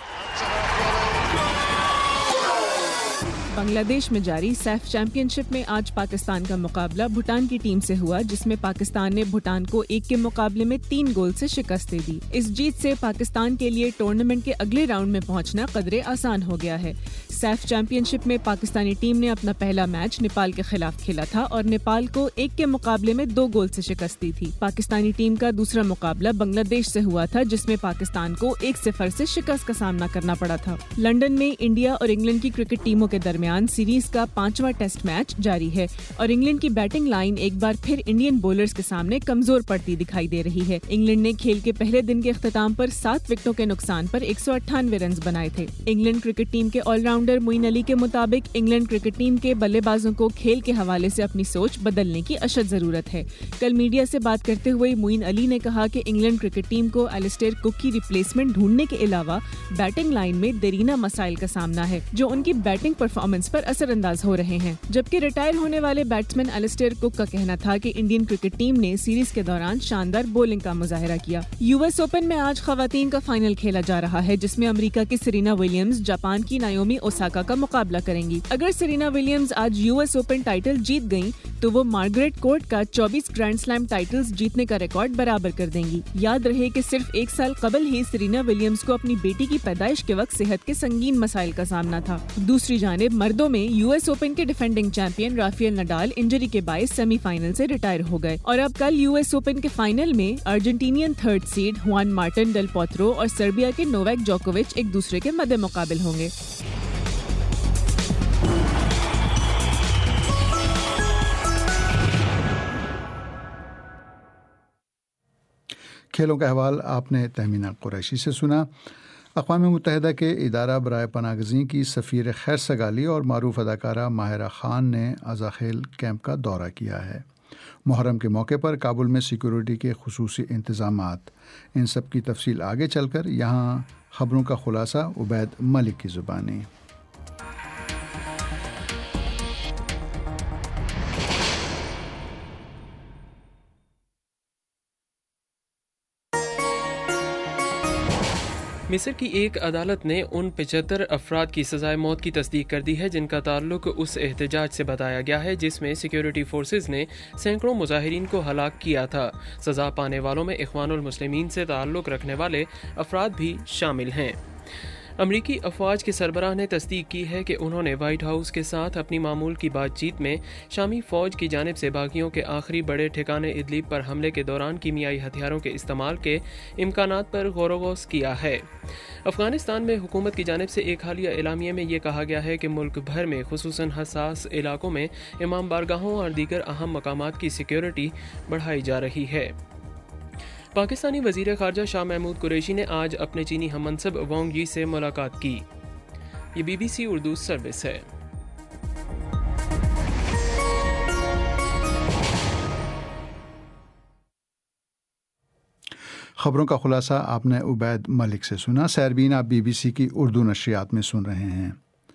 Speaker 16: بنگلہ دیش میں جاری سیف چیمپئن شپ میں آج پاکستان کا مقابلہ بھوٹان کی ٹیم سے ہوا، جس میں پاکستان نے بھوٹان کو 1 کے مقابلے میں 3 گول سے شکست دے دی۔ اس جیت سے پاکستان کے لیے ٹورنامنٹ کے اگلے راؤنڈ میں پہنچنا قدرے آسان ہو گیا ہے۔ سیف چیمپئن شپ میں پاکستانی ٹیم نے اپنا پہلا میچ نیپال کے خلاف کھیلا تھا اور نیپال کو 1 کے مقابلے میں 2 گول سے شکست دی تھی۔ پاکستانی ٹیم کا دوسرا مقابلہ بنگلہ دیش سے ہوا تھا، جس میں پاکستان کو 1-0 سے شکست کا سامنا کرنا پڑا تھا۔ لندن میں انڈیا اور انگلینڈ کی کرکٹ ٹیموں کے درمیان سیریز کا 5واں ٹیسٹ میچ جاری ہے اور انگلینڈ کی بیٹنگ لائن ایک بار پھر انڈین بولرز کے سامنے کمزور پڑتی دکھائی دے رہی ہے۔ انگلینڈ نے کھیل کے پہلے دن کے اختتام پر 7 وکٹوں کے نقصان پر 198 رنز بنائے تھے۔ انگلینڈ کرکٹ ٹیم کے آل راؤنڈر معین علی کے مطابق انگلینڈ کرکٹ ٹیم کے بلے بازوں کو کھیل کے حوالے سے اپنی سوچ بدلنے کی اشد ضرورت ہے۔ کل میڈیا سے بات کرتے ہوئے معین علی نے کہا کہ انگلینڈ کرکٹ ٹیم کو ایلسٹیر کک کی ریپلیسمنٹ ڈھونڈنے کے علاوہ بیٹنگ لائن میں دیرینہ مسائل کا سامنا ہے جو ان کی بیٹنگ پرفارمنس پر اثر انداز ہو رہے ہیں، جبکہ ریٹائر ہونے والے بیٹسمین ایلسٹیر کک کا کہنا تھا کہ انڈین کرکٹ ٹیم نے سیریز کے دوران شاندار بولنگ کا مظاہرہ کیا۔ US اوپن میں آج خواتین کا فائنل کھیلا جا رہا ہے، جس میں امریکہ کی سرینا ولیمز جاپان کی نایومی اوساکا کا مقابلہ کریں گی۔ اگر سرینا ولیمز آج US اوپن ٹائٹل جیت گئیں تو وہ مارگریٹ کورٹ کا 24 گرینڈ سلیم ٹائٹلز جیتنے کا ریکارڈ برابر کر دیں گی۔ یاد رہے کہ صرف 1 سال قبل ہی سرینا ولیمز کو اپنی بیٹی کی پیدائش کے وقت صحت کے سنگین مسائل کا سامنا تھا۔ دوسری جانب مردوں میں US اوپن کے defending champion Rafael Nadal injury کے باعث سیمی فائنل سے ریٹائر ہو گئے اور اب کل US اوپن کے فائنل میں Argentinian 3rd seed Juan Martin del Potro اور سربیا کے نوویک جوکووچ ایک دوسرے کے مد مقابل ہوں گے۔
Speaker 1: کھیلوں کا احوال آپ نے تہمینہ قریشی سے سنا۔ اقوام متحدہ کے ادارہ برائے پناہ گزین کی سفیر خیر سگالی اور معروف اداکارہ ماہرہ خان نے عزاخیل کیمپ کا دورہ کیا ہے۔ محرم کے موقع پر کابل میں سیکیورٹی کے خصوصی انتظامات، ان سب کی تفصیل آگے چل کر یہاں خبروں کا خلاصہ عبید ملک کی زبانی۔
Speaker 3: مصر کی ایک عدالت نے ان 75 افراد کی سزائے موت کی تصدیق کر دی ہے جن کا تعلق اس احتجاج سے بتایا گیا ہے جس میں سیکیورٹی فورسز نے سینکڑوں مظاہرین کو ہلاک کیا تھا۔ سزا پانے والوں میں اخوان المسلمین سے تعلق رکھنے والے افراد بھی شامل ہیں۔ امریکی افواج کے سربراہ نے تصدیق کی ہے کہ انہوں نے وائٹ ہاؤس کے ساتھ اپنی معمول کی بات چیت میں شامی فوج کی جانب سے باغیوں کے آخری بڑے ٹھکانے ادلیب پر حملے کے دوران کیمیائی ہتھیاروں کے استعمال کے امکانات پر غور و خوض کیا ہے۔ افغانستان میں حکومت کی جانب سے ایک حالیہ اعلامیے میں یہ کہا گیا ہے کہ ملک بھر میں خصوصاً حساس علاقوں میں امام بارگاہوں اور دیگر اہم مقامات کی سیکیورٹی بڑھائی جا رہی ہے۔ پاکستانی وزیر خارجہ شاہ محمود قریشی نے آج اپنے چینی ہم منصب وانگ یی سے ملاقات کی۔ یہ BBC اردو سروس ہے۔
Speaker 1: خبروں کا خلاصہ آپ نے عبید ملک سے سنا۔ سیربین آپ BBC کی اردو نشریات میں سن رہے ہیں۔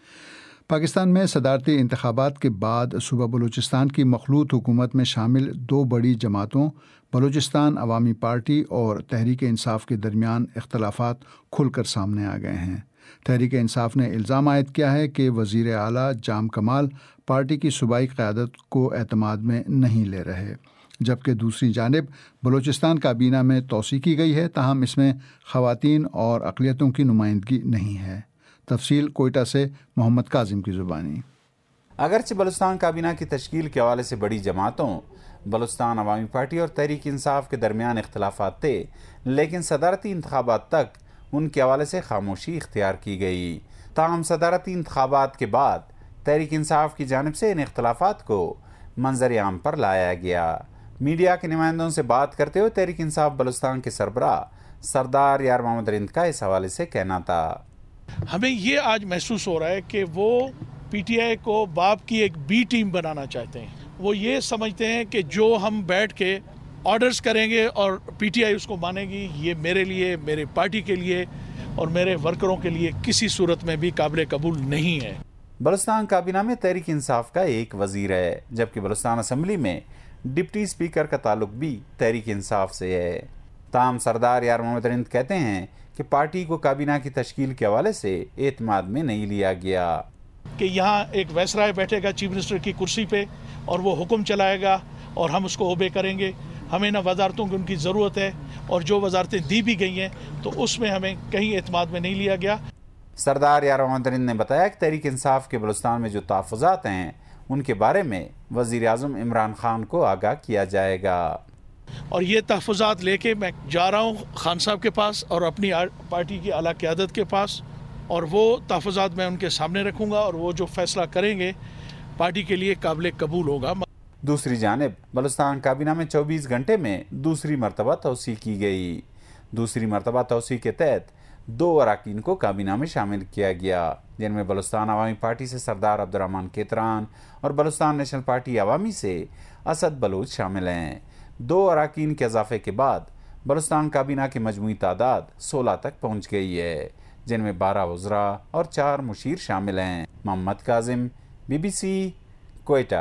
Speaker 1: پاکستان میں صدارتی انتخابات کے بعد صوبہ بلوچستان کی مخلوط حکومت میں شامل دو بڑی جماعتوں بلوچستان عوامی پارٹی اور تحریک انصاف کے درمیان اختلافات کھل کر سامنے آ گئے ہیں۔ تحریک انصاف نے الزام عائد کیا ہے کہ وزیر اعلیٰ جام کمال پارٹی کی صوبائی قیادت کو اعتماد میں نہیں لے رہے، جبکہ دوسری جانب بلوچستان کابینہ میں توسیع کی گئی ہے، تاہم اس میں خواتین اور اقلیتوں کی نمائندگی نہیں ہے۔ تفصیل کوئٹہ سے محمد کاظم کی زبانی۔
Speaker 17: اگرچہ بلوچستان کابینہ کی تشکیل کے حوالے سے بڑی جماعتوں بلوچستان عوامی پارٹی اور تحریک انصاف کے درمیان اختلافات تھے، لیکن صدارتی انتخابات تک ان کے حوالے سے خاموشی اختیار کی گئی۔ تاہم صدارتی انتخابات کے بعد تحریک انصاف کی جانب سے ان اختلافات کو منظر عام پر لایا گیا۔ میڈیا کے نمائندوں سے بات کرتے ہوئے تحریک انصاف بلوچستان کے سربراہ سردار یار محمد رند کا اس حوالے سے کہنا تھا،
Speaker 18: ہمیں یہ آج محسوس ہو رہا ہے کہ وہ پی ٹی آئی کو باپ کی ایک بی ٹیم بنانا چاہتے ہیں۔ وہ یہ سمجھتے ہیں کہ جو ہم بیٹھ کے آرڈرز کریں گے اور پی ٹی آئی اس کو مانے گی، یہ میرے لیے، میرے پارٹی کے لیے اور میرے ورکروں کے لیے کسی صورت میں بھی قابل قبول نہیں ہے۔
Speaker 17: بلوچستان کابینہ میں تحریک انصاف کا ایک وزیر ہے، جبکہ بلوچستان اسمبلی میں ڈپٹی اسپیکر کا تعلق بھی تحریک انصاف سے ہے۔ تاہم سردار یار محمد رند کہتے ہیں کہ پارٹی کو کابینہ کی تشکیل کے حوالے سے اعتماد میں نہیں لیا گیا،
Speaker 18: کہ یہاں ایک وائسرائے بیٹھے گا چیف منسٹر کی کرسی پہ اور وہ حکم چلائے گا اور ہم اس کو اوبے کریں گے۔ ہمیں نہ وزارتوں کی ان کی ضرورت ہے، اور جو وزارتیں دی بھی گئی ہیں تو اس میں ہمیں کہیں اعتماد میں نہیں لیا گیا۔
Speaker 17: سردار یار محمد رند نے بتایا کہ تحریک انصاف کے بلوچستان میں جو تحفظات ہیں ان کے بارے میں وزیر اعظم عمران خان کو آگاہ کیا جائے گا،
Speaker 18: اور یہ تحفظات لے کے میں جا رہا ہوں خان صاحب کے پاس اور اپنی پارٹی کی اعلیٰ قیادت کے پاس، اور وہ تحفظات میں ان کے سامنے رکھوں گا اور وہ جو فیصلہ کریں گے پارٹی کے لیے قابل قبول ہوگا۔
Speaker 17: دوسری جانب بلوچستان کابینہ میں 24 گھنٹے میں دوسری مرتبہ توسیع کی گئی۔ دوسری مرتبہ توسیع کے تحت 2 اراکین کو کابینہ میں شامل کیا گیا، جن میں بلوچستان عوامی پارٹی سے سردار عبدالرحمان کیتران اور بلوچستان نیشنل پارٹی عوامی سے اسد بلوچ شامل ہیں۔ 2 اراکین کے اضافے کے بعد بلوچستان کابینہ کی مجموعی تعداد 16 تک پہنچ گئی ہے، جن میں 12 وزراء اور 4 مشیر شامل ہیں۔ محمد کاظم، BBC کوئٹہ۔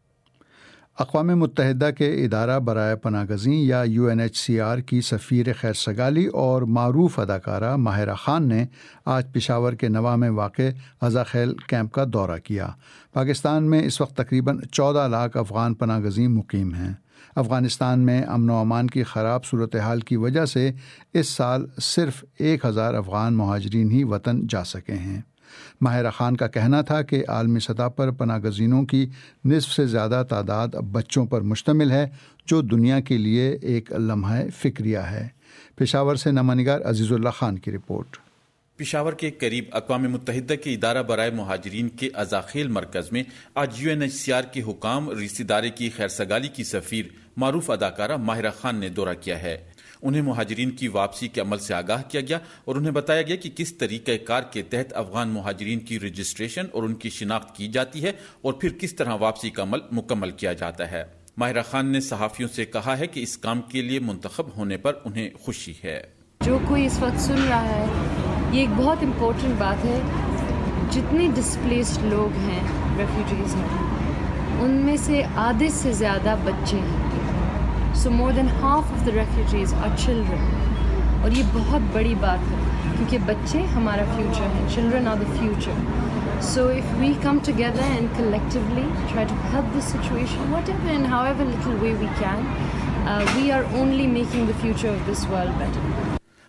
Speaker 1: اقوام متحدہ کے ادارہ برائے پناہ گزین یا UNHCR کی سفیر خیر سگالی اور معروف اداکارہ ماہرہ خان نے آج پشاور کے نواں میں واقع غزہ خیل کیمپ کا دورہ کیا۔ پاکستان میں اس وقت تقریباً 14 لاکھ افغان پناہ گزین مقیم ہیں۔ افغانستان میں امن و امان کی خراب صورتحال کی وجہ سے اس سال صرف 1000 افغان مہاجرین ہی وطن جا سکے ہیں۔ ماہرہ خان کا کہنا تھا کہ عالمی سطح پر پناہ گزینوں کی نصف سے زیادہ تعداد بچوں پر مشتمل ہے، جو دنیا کے لیے ایک لمحہ فکریہ ہے۔ پشاور سے نامہ نگار عزیز اللہ خان کی رپورٹ۔
Speaker 19: پشاور کے قریب اقوام متحدہ کے ادارہ برائے مہاجرین کے ازاخیل مرکز میں آج UNHCR کے حکام رشتہ داری کی خیر سگالی کی سفیر معروف اداکارہ ماہرہ خان نے دورہ کیا ہے۔ انہیں مہاجرین کی واپسی کے عمل سے آگاہ کیا گیا اور انہیں بتایا گیا کہ کس طریقہ کار کے تحت افغان مہاجرین کی رجسٹریشن اور ان کی شناخت کی جاتی ہے اور پھر کس طرح واپسی کا عمل مکمل کیا جاتا ہے۔ ماہرہ خان نے صحافیوں سے کہا ہے کہ اس کام کے لیے منتخب ہونے پر انہیں خوشی ہے۔
Speaker 8: جو کوئی اس وقت سن رہا ہے، یہ ایک بہت امپورٹنٹ بات ہے۔ جتنے ڈسپلیسڈ لوگ ہیں، ریفیوجیز ہیں، ان میں سے آدھے سے زیادہ بچے ہیں۔ So more than half of the refugees are children. اور یہ بہت بڑی بات ہے کیونکہ بچے ہمارا فیوچر ہیں. Children are the future. So if we come together and collectively try to help this situation, whatever and however little way we can, we are only making the future of this world better.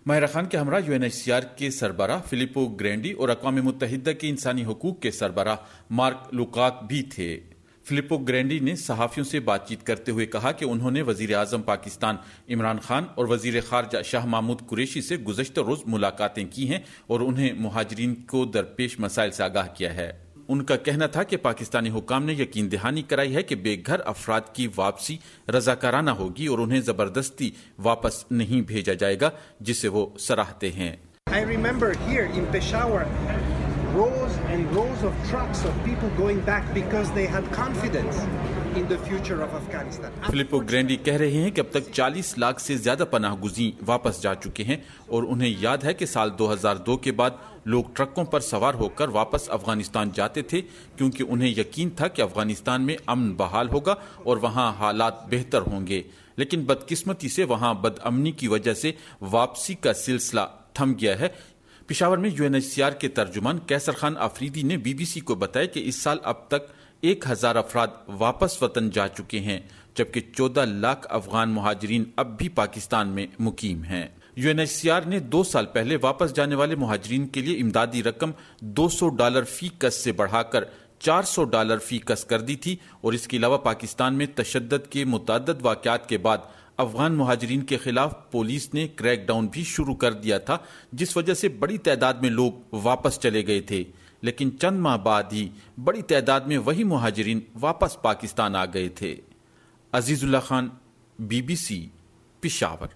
Speaker 19: Mahira Khan کے ہمراہ UNHCR کے سربراہ فلیپو گرینڈی اور اقوام متحدہ کے انسانی حقوق کے سربراہ مارک لوکاک بھی تھے۔ فلیپو گرینڈی نے صحافیوں سے بات چیت کرتے ہوئے کہا کہ انہوں نے وزیر اعظم پاکستان عمران خان اور وزیر خارجہ شاہ محمود قریشی سے گزشتہ روز ملاقاتیں کی ہیں اور انہیں مہاجرین کو درپیش مسائل سے آگاہ کیا ہے۔ ان کا کہنا تھا کہ پاکستانی حکام نے یقین دہانی کرائی ہے کہ بے گھر افراد کی واپسی رضاکارانہ ہوگی اور انہیں زبردستی واپس نہیں بھیجا جائے گا، جسے وہ سراہتے ہیں۔
Speaker 20: I remember here in Peshawar rows and rows of trucks of people going back because they had confidence in the future of Afghanistan.
Speaker 19: فلیپو گرینڈی کہہ رہے ہیں کہ اب تک 40 لاکھ سے زیادہ پناہ گزین واپس جا چکے ہیں اور انہیں یاد ہے کہ سال 2002 کے بعد لوگ ٹرکوں پر سوار ہو کر واپس افغانستان جاتے تھے کیونکہ انہیں یقین تھا کہ افغانستان میں امن بحال ہوگا اور وہاں حالات بہتر ہوں گے، لیکن بدقسمتی سے وہاں بد امنی کی وجہ سے واپسی کا سلسلہ تھم گیا ہے۔ پشاور میں UNHCR کے ترجمان کیسر خان آفریدی نے BBC کو بتایا کہ اس سال اب تک 1000 افراد واپس وطن جا چکے ہیں، جبکہ 14 لاکھ افغان مہاجرین اب بھی پاکستان میں مقیم ہیں۔ UNHCR نے 2 سال پہلے واپس جانے والے مہاجرین کے لیے امدادی رقم $200 فی کس سے بڑھا کر $400 فی کس کر دی تھی، اور اس کے علاوہ پاکستان میں تشدد کے متعدد واقعات کے بعد افغان مہاجرین کے خلاف پولیس نے کریک ڈاؤن بھی شروع کر دیا تھا، جس وجہ سے بڑی تعداد میں لوگ واپس چلے گئے تھے، لیکن چند ماہ بعد ہی بڑی تعداد میں وہی مہاجرین واپس پاکستان آ گئے تھے۔ عزیز اللہ خان، BBC، پشاور۔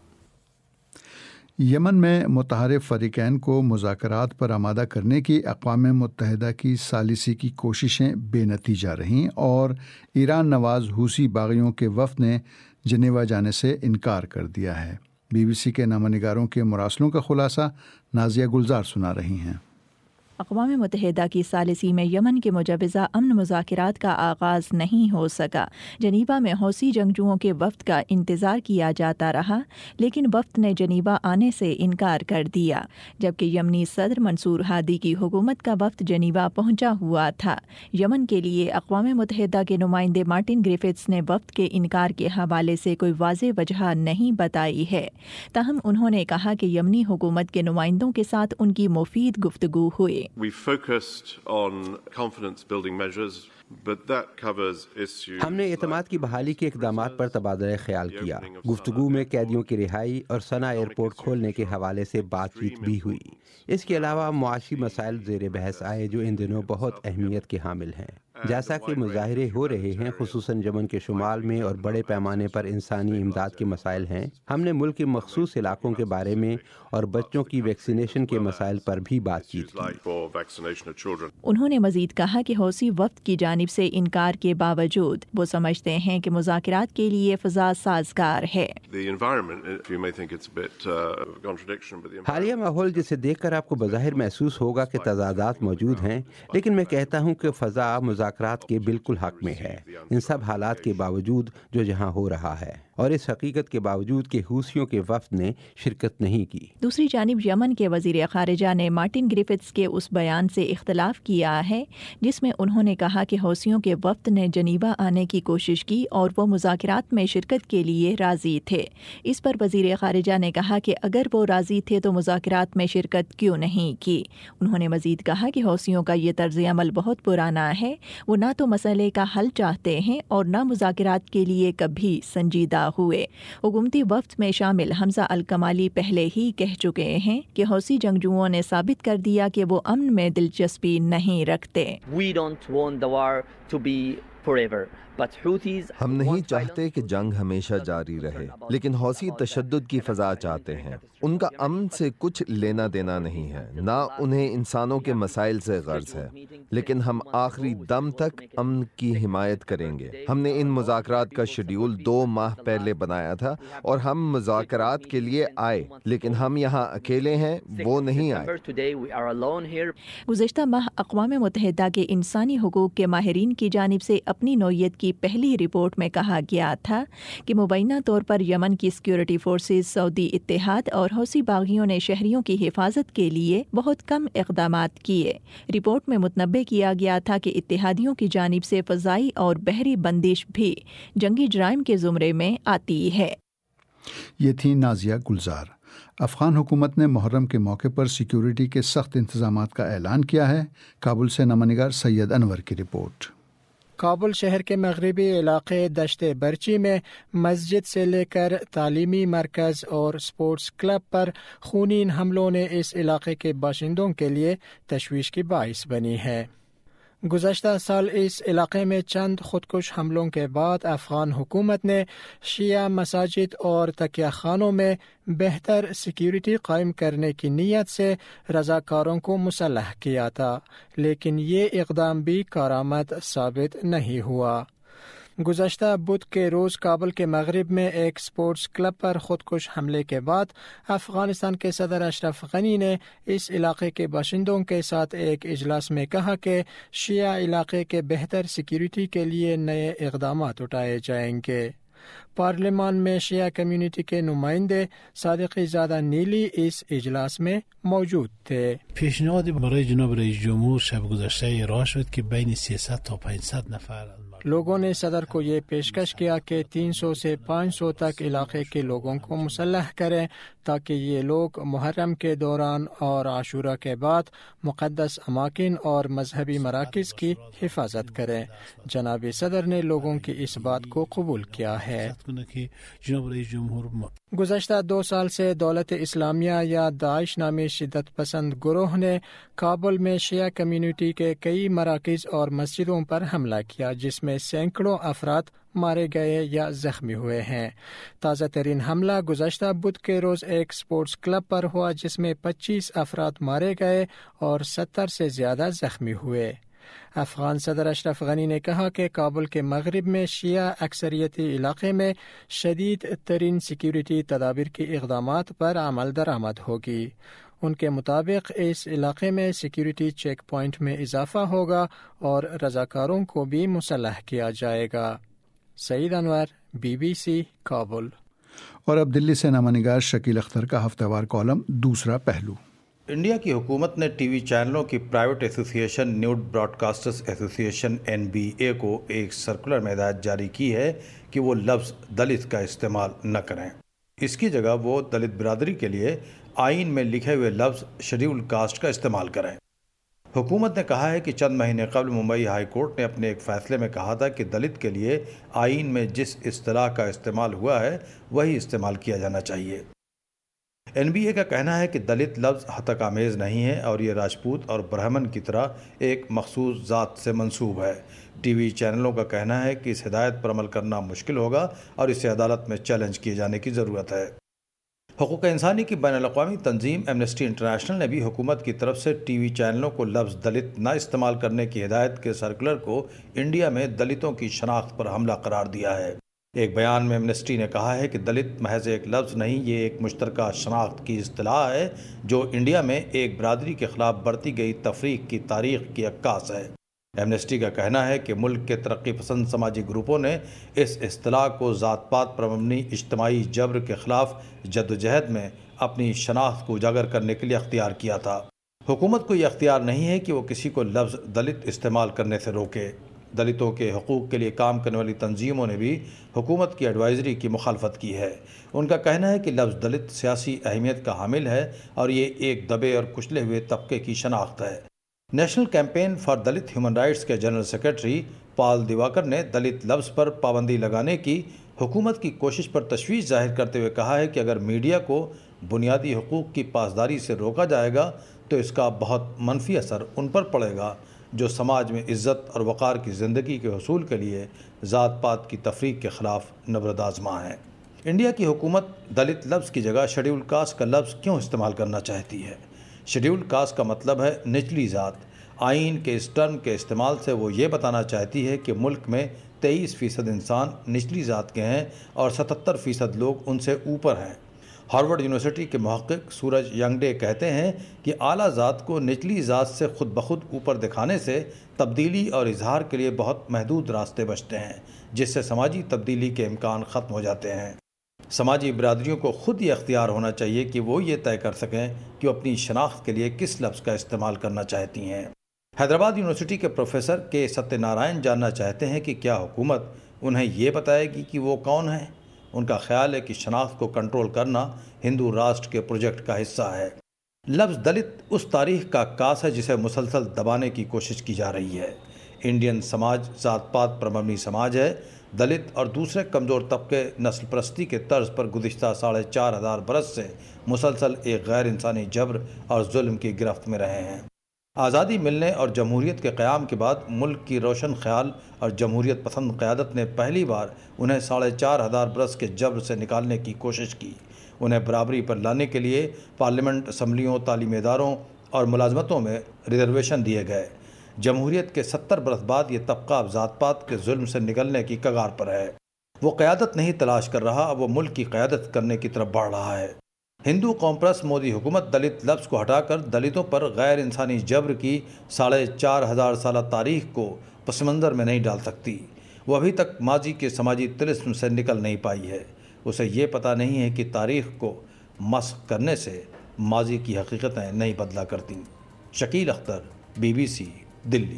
Speaker 1: یمن میں متحارب فریقین کو مذاکرات پر آمادہ کرنے کی اقوام متحدہ کی ثالثی کی کوششیں بے نتیجہ رہیں اور ایران نواز حوثی باغیوں کے وفد نے جنیوا جانے سے انکار کر دیا ہے۔ BBC کے نامہ نگاروں کے مراسلوں کا خلاصہ نازیہ گلزار سنا رہی ہیں۔
Speaker 4: اقوام متحدہ کی ثالثی میں یمن کے مجوزہ امن مذاکرات کا آغاز نہیں ہو سکا۔ جنیوا میں حوثی جنگجوؤں کے وفد کا انتظار کیا جاتا رہا، لیکن وفد نے جنیوا آنے سے انکار کر دیا، جبکہ یمنی صدر منصور ہادی کی حکومت کا وفد جنیوا پہنچا ہوا تھا۔ یمن کے لیے اقوام متحدہ کے نمائندے مارٹن گریفٹس نے وفد کے انکار کے حوالے سے کوئی واضح وجہ نہیں بتائی ہے، تاہم انہوں نے کہا کہ یمنی حکومت کے نمائندوں کے ساتھ ان کی مفید گفتگو ہوئی۔
Speaker 21: We focused on confidence building measures, but that covers issues.
Speaker 22: ہم نے اعتماد کی بحالی کے اقدامات پر تبادلہ خیال کیا۔ گفتگو میں قیدیوں کی رہائی اور سنا ایئرپورٹ کھولنے کے حوالے سے بات چیت بھی ہوئی۔ اس کے علاوہ معاشی مسائل زیر بحث آئے جو ان دنوں بہت اہمیت کے حامل ہیں۔ جیسا کہ مظاہرے ہو رہے ہیں خصوصاً یمن کے شمال میں اور بڑے پیمانے پر انسانی امداد کے مسائل ہیں، ہم نے ملک کے مخصوص علاقوں کے بارے میں اور بچوں کی ویکسینیشن کے مسائل پر بھی بات چیت کی۔
Speaker 4: انہوں نے مزید کہا کہ حوثی وفد کی جانب سے انکار کے باوجود وہ سمجھتے ہیں کہ مذاکرات کے لیے فضا سازگار ہے۔
Speaker 22: حالیہ ماحول جسے دیکھ کر آپ کو بظاہر محسوس ہوگا کہ تضادات موجود ہیں، لیکن میں کہتا ہوں کہ فضا مذاکرات کے بالکل حق میں ہے، ان سب حالات کے باوجود جو جہاں ہو رہا ہے، اور اس حقیقت کے باوجود کہ حوثیوں کے وفد نے شرکت نہیں کی۔
Speaker 4: دوسری جانب یمن کے وزیر خارجہ نے مارٹن گریفٹس کے اس بیان سے اختلاف کیا ہے جس میں انہوں نے کہا کہ حوثیوں کے وفد نے جنیوا آنے کی کوشش کی اور وہ مذاکرات میں شرکت کے لیے راضی تھے۔ اس پر وزیر خارجہ نے کہا کہ اگر وہ راضی تھے تو مذاکرات میں شرکت کیوں نہیں کی۔ انہوں نے مزید کہا کہ حوثیوں کا یہ طرز عمل بہت پرانا ہے، وہ نہ تو مسئلے کا حل چاہتے ہیں اور نہ مذاکرات کے لیے کبھی سنجیدہ ہوئے۔ حکومتی وفد میں شامل حمزہ الکمالی پہلے ہی کہہ چکے ہیں کہ حوثی جنگجوؤں نے ثابت کر دیا کہ وہ امن میں دلچسپی نہیں رکھتے۔
Speaker 23: We don't want the war to be forever.
Speaker 24: ہم نہیں چاہتے کہ جنگ ہمیشہ جاری رہے، لیکن حوثی تشدد کی فضا چاہتے ہیں۔ ان کا امن سے کچھ لینا دینا نہیں ہے، نہ انہیں انسانوں کے مسائل سے غرض ہے، لیکن ہم آخری دم تک امن کی حمایت کریں گے۔ ہم نے ان مذاکرات کا شیڈول 2 ماہ پہلے بنایا تھا اور ہم مذاکرات کے لیے آئے، لیکن ہم یہاں اکیلے ہیں، وہ نہیں آئے۔
Speaker 4: گزشتہ ماہ اقوام متحدہ کے انسانی حقوق کے ماہرین کی جانب سے اپنی نوعیت کی پہلی رپورٹ میں کہا گیا تھا کہ مبینہ طور پر یمن کی سیکورٹی فورسز، سعودی اتحاد اور حوثی باغیوں نے شہریوں کی حفاظت کے لیے بہت کم اقدامات کیے۔ رپورٹ میں متنبہ کیا گیا تھا کہ اتحادیوں کی جانب سے فضائی اور بحری بندش بھی جنگی جرائم کے زمرے میں آتی ہے۔
Speaker 1: یہ تھی نازیہ گلزار۔ افغان حکومت نے محرم کے موقع پر سیکیورٹی کے سخت انتظامات کا اعلان کیا ہے۔ کابل سے نامہ نگار سید انور کی رپورٹ۔
Speaker 5: کابل شہر کے مغربی علاقے دشت برچی میں مسجد سے لے کر تعلیمی مرکز اور سپورٹس کلب پر خونین حملوں نے اس علاقے کے باشندوں کے لیے تشویش کی باعث بنی ہے۔ گزشتہ سال اس علاقے میں چند خودکش حملوں کے بعد افغان حکومت نے شیعہ مساجد اور تکیہ خانوں میں بہتر سیکیورٹی قائم کرنے کی نیت سے رضاکاروں کو مسلح کیا تھا، لیکن یہ اقدام بھی کارآمد ثابت نہیں ہوا۔ گزشتہ بدھ کے روز کابل کے مغرب میں ایک سپورٹس کلب پر خودکش حملے کے بعد افغانستان کے صدر اشرف غنی نے اس علاقے کے باشندوں کے ساتھ ایک اجلاس میں کہا کہ شیعہ علاقے کے بہتر سیکیورٹی کے لیے نئے اقدامات اٹھائے جائیں گے۔ پارلیمان میں شیعہ کمیونٹی کے نمائندے صادقی زادہ نیلی اس اجلاس میں موجود تھے۔
Speaker 6: پیشنهاد برای جناب رئیس جمهور شب گذشته ارائه شد که بین 300 تا 500 نفر
Speaker 5: لوگوں نے صدر کو یہ پیشکش کیا کہ 300 سے 500 تک علاقے کے لوگوں کو مسلح کریں تاکہ یہ لوگ محرم کے دوران اور عاشورہ کے بعد مقدس اماکن اور مذہبی مراکز کی حفاظت کریں۔ جناب صدر نے لوگوں کی اس بات کو قبول کیا ہے۔ گزشتہ 2 سال سے دولت اسلامیہ یا داعش نامی شدت پسند گروہ نے کابل میں شیعہ کمیونٹی کے کئی مراکز اور مسجدوں پر حملہ کیا، جس میں سینکڑوں افراد مارے گئے یا زخمی ہوئے ہیں۔ تازہ ترین حملہ گزشتہ بدھ کے روز ایک سپورٹس کلب پر ہوا، جس میں 25 افراد مارے گئے اور 70 سے زیادہ زخمی ہوئے۔ افغان صدر اشرف غنی نے کہا کہ کابل کے مغرب میں شیعہ اکثریتی علاقے میں شدید ترین سیکیورٹی تدابیر کے اقدامات پر عمل درآمد ہوگی۔ ان کے مطابق اس علاقے میں سیکیورٹی چیک پوائنٹ میں اضافہ ہوگا اور رضاکاروں کو بھی مسلح کیا جائے گا۔ سعید انور، BBC کابل۔
Speaker 1: اور اب دلی سے نامہ نگار شکیل اختر کا ہفتہ وار کالم دوسرا پہلو۔
Speaker 7: انڈیا کی حکومت نے ٹی وی چینلوں کی پرائیویٹ ایسوسی ایشن نیوز براڈ کاسٹرز ایسوسی ایشن NBA کو ایک سرکولر میں ہدایت جاری کی ہے کہ وہ لفظ دلت کا استعمال نہ کریں۔ اس کی جگہ وہ دلت برادری کے لیے آئین میں لکھے ہوئے لفظ شیڈیول کاسٹ کا استعمال کریں۔ حکومت نے کہا ہے کہ چند مہینے قبل ممبئی ہائی کورٹ نے اپنے ایک فیصلے میں کہا تھا کہ دلت کے لیے آئین میں جس اصطلاح کا استعمال ہوا ہے وہی استعمال کیا جانا چاہیے۔ NBA کا کہنا ہے کہ دلت لفظ ہتک آمیز نہیں ہے اور یہ راجپوت اور برہمن کی طرح ایک مخصوص ذات سے منسوب ہے۔ ٹی وی چینلوں کا کہنا ہے کہ اس ہدایت پر عمل کرنا مشکل ہوگا اور اسے عدالت میں چیلنج کیے جانے کی ضرورت ہے۔ حقوق انسانی کی بین الاقوامی تنظیم ایمنسٹی انٹرنیشنل نے بھی حکومت کی طرف سے ٹی وی چینلوں کو لفظ دلت نہ استعمال کرنے کی ہدایت کے سرکولر کو انڈیا میں دلتوں کی شناخت پر حملہ قرار دیا ہے۔ ایک بیان میں ایمنسٹی نے کہا ہے کہ دلت محض ایک لفظ نہیں، یہ ایک مشترکہ شناخت کی اصطلاح ہے جو انڈیا میں ایک برادری کے خلاف برتی گئی تفریق کی تاریخ کی عکاس ہے۔ ایمنسٹی کا کہنا ہے کہ ملک کے ترقی پسند سماجی گروپوں نے اس اصطلاح کو ذات پات پر مبنی اجتماعی جبر کے خلاف جدوجہد میں اپنی شناخت کو اجاگر کرنے کے لیے اختیار کیا تھا۔ حکومت کو یہ اختیار نہیں ہے کہ وہ کسی کو لفظ دلت استعمال کرنے سے روکے۔ دلتوں کے حقوق کے لیے کام کرنے والی تنظیموں نے بھی حکومت کی ایڈوائزری کی مخالفت کی ہے۔ ان کا کہنا ہے کہ لفظ دلت سیاسی اہمیت کا حامل ہے اور یہ ایک دبے اور کچلے ہوئے طبقے کی شناخت ہے۔ National campaign for Dalit human rights کے جنرل سیکرٹری پال دیواکر نے دلت لفظ پر پابندی لگانے کی حکومت کی کوشش پر تشویش ظاہر کرتے ہوئے کہا ہے کہ اگر میڈیا کو بنیادی حقوق کی پاسداری سے روکا جائے گا تو اس کا بہت منفی اثر ان پر پڑے گا جو سماج میں عزت اور وقار کی زندگی کے حصول کے لیے ذات پات کی تفریق کے خلاف نبرد آزما ہیں۔ انڈیا کی حکومت دلت لفظ کی جگہ شیڈیول کاسٹ کا لفظ کیوں استعمال کرنا چاہتی ہے؟ شیڈیول کاسٹ کا مطلب ہے نچلی ذات۔ آئین کے اس ٹرم کے استعمال سے وہ یہ بتانا چاہتی ہے کہ ملک میں 23% انسان نچلی ذات کے ہیں اور 77% لوگ ان سے اوپر ہیں۔ ہارورڈ یونیورسٹی کے محقق سورج ینگڈے کہتے ہیں کہ اعلیٰ ذات کو نچلی ذات سے خود بخود اوپر دکھانے سے تبدیلی اور اظہار کے لیے بہت محدود راستے بچتے ہیں، جس سے سماجی تبدیلی کے امکان ختم ہو جاتے ہیں۔ سماجی برادریوں کو خود یہ اختیار ہونا چاہیے کہ وہ یہ طے کر سکیں کہ وہ اپنی شناخت کے لیے کس لفظ کا استعمال کرنا چاہتی ہیں۔ حیدرآباد یونیورسٹی کے پروفیسر کے ستیہ نارائن جاننا چاہتے ہیں کہ کیا حکومت انہیں یہ بتائے گی کہ وہ کون ہیں؟ ان کا خیال ہے کہ شناخت کو کنٹرول کرنا ہندو راشٹر کے پروجیکٹ کا حصہ ہے۔ لفظ دلت اس تاریخ کا عکاس ہے جسے مسلسل دبانے کی کوشش کی جا رہی ہے۔ انڈین سماج ذات پات پر مبنی سماج ہے۔ دلت اور دوسرے کمزور طبقے نسل پرستی کے طرز پر گزشتہ 4,500 برس سے مسلسل ایک غیر انسانی جبر اور ظلم کی گرفت میں رہے ہیں۔ آزادی ملنے اور جمہوریت کے قیام کے بعد ملک کی روشن خیال اور جمہوریت پسند قیادت نے پہلی بار انہیں 4,500 برس کے جبر سے نکالنے کی کوشش کی۔ انہیں برابری پر لانے کے لیے پارلیمنٹ، اسمبلیوں، تعلیمی اداروں اور ملازمتوں میں ریزرویشن دیے گئے۔ جمہوریت کے 70 برس بعد یہ طبقہ اب ذات پات کے ظلم سے نکلنے کی کگار پر ہے۔ وہ قیادت نہیں تلاش کر رہا، اب وہ ملک کی قیادت کرنے کی طرف بڑھ رہا ہے۔ ہندو قوم پرست مودی حکومت دلت لفظ کو ہٹا کر دلتوں پر غیر انسانی جبر کی 4,500 سالہ تاریخ کو پس منظر میں نہیں ڈال سکتی۔ وہ ابھی تک ماضی کے سماجی طلسم سے نکل نہیں پائی ہے۔ اسے یہ پتہ نہیں ہے کہ تاریخ کو مسخ کرنے سے ماضی کی حقیقتیں نہیں بدلا کرتیں۔ شکیل اختر، BBC دلی۔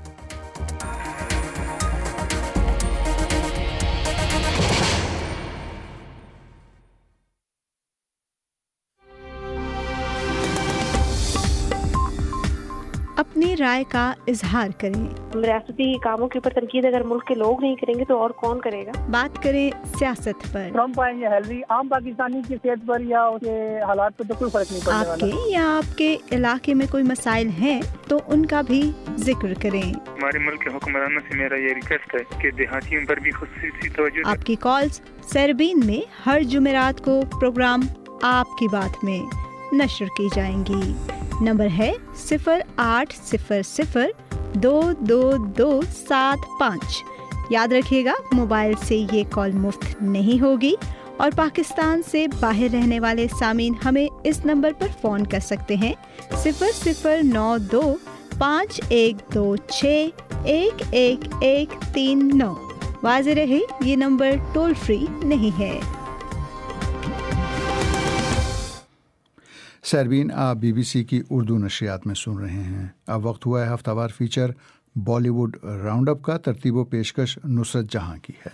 Speaker 2: اپنی رائے کا اظہار کریں۔
Speaker 9: ریاستی کاموں کے اوپر تنقید اگر ملک کے لوگ نہیں کریں گے تو اور کون کرے گا؟
Speaker 2: بات کریں سیاست پر۔
Speaker 11: ٹرمپ آئیں یا ہیلری، عام پاکستانی کی صحت پر یا اس کے حالات پر تو کوئی فرق نہیں پڑنے والا۔
Speaker 2: آپ کے یا آپ کے علاقے میں کوئی مسائل ہیں تو ان کا بھی ذکر کریں۔
Speaker 12: ہمارے ملک کے حکمرانوں سے میرا یہ ریکویسٹ ہے کہ دیہاتیوں پر بھی خصوصی توجہ۔
Speaker 2: آپ کی کالز سربین میں ہر جمعرات کو پروگرام آپ کی بات میں نشر کی جائیں گی۔ نمبر ہے 0800-222-75۔ یاد رکھیے گا موبائل سے یہ کال مفت نہیں ہوگی اور پاکستان سے باہر رہنے والے سامعین ہمیں اس نمبر پر فون کر سکتے ہیں 0092-5126-1139۔ واضح رہے یہ نمبر ٹول فری نہیں ہے۔
Speaker 1: سیربین آپ BBC کی اردو نشریات میں سن رہے ہیں۔ اب وقت ہوا ہے ہفتہ وار feature Bollywood round up کا۔ ترتیب و پیشکش نصرت جہاں کی ہے۔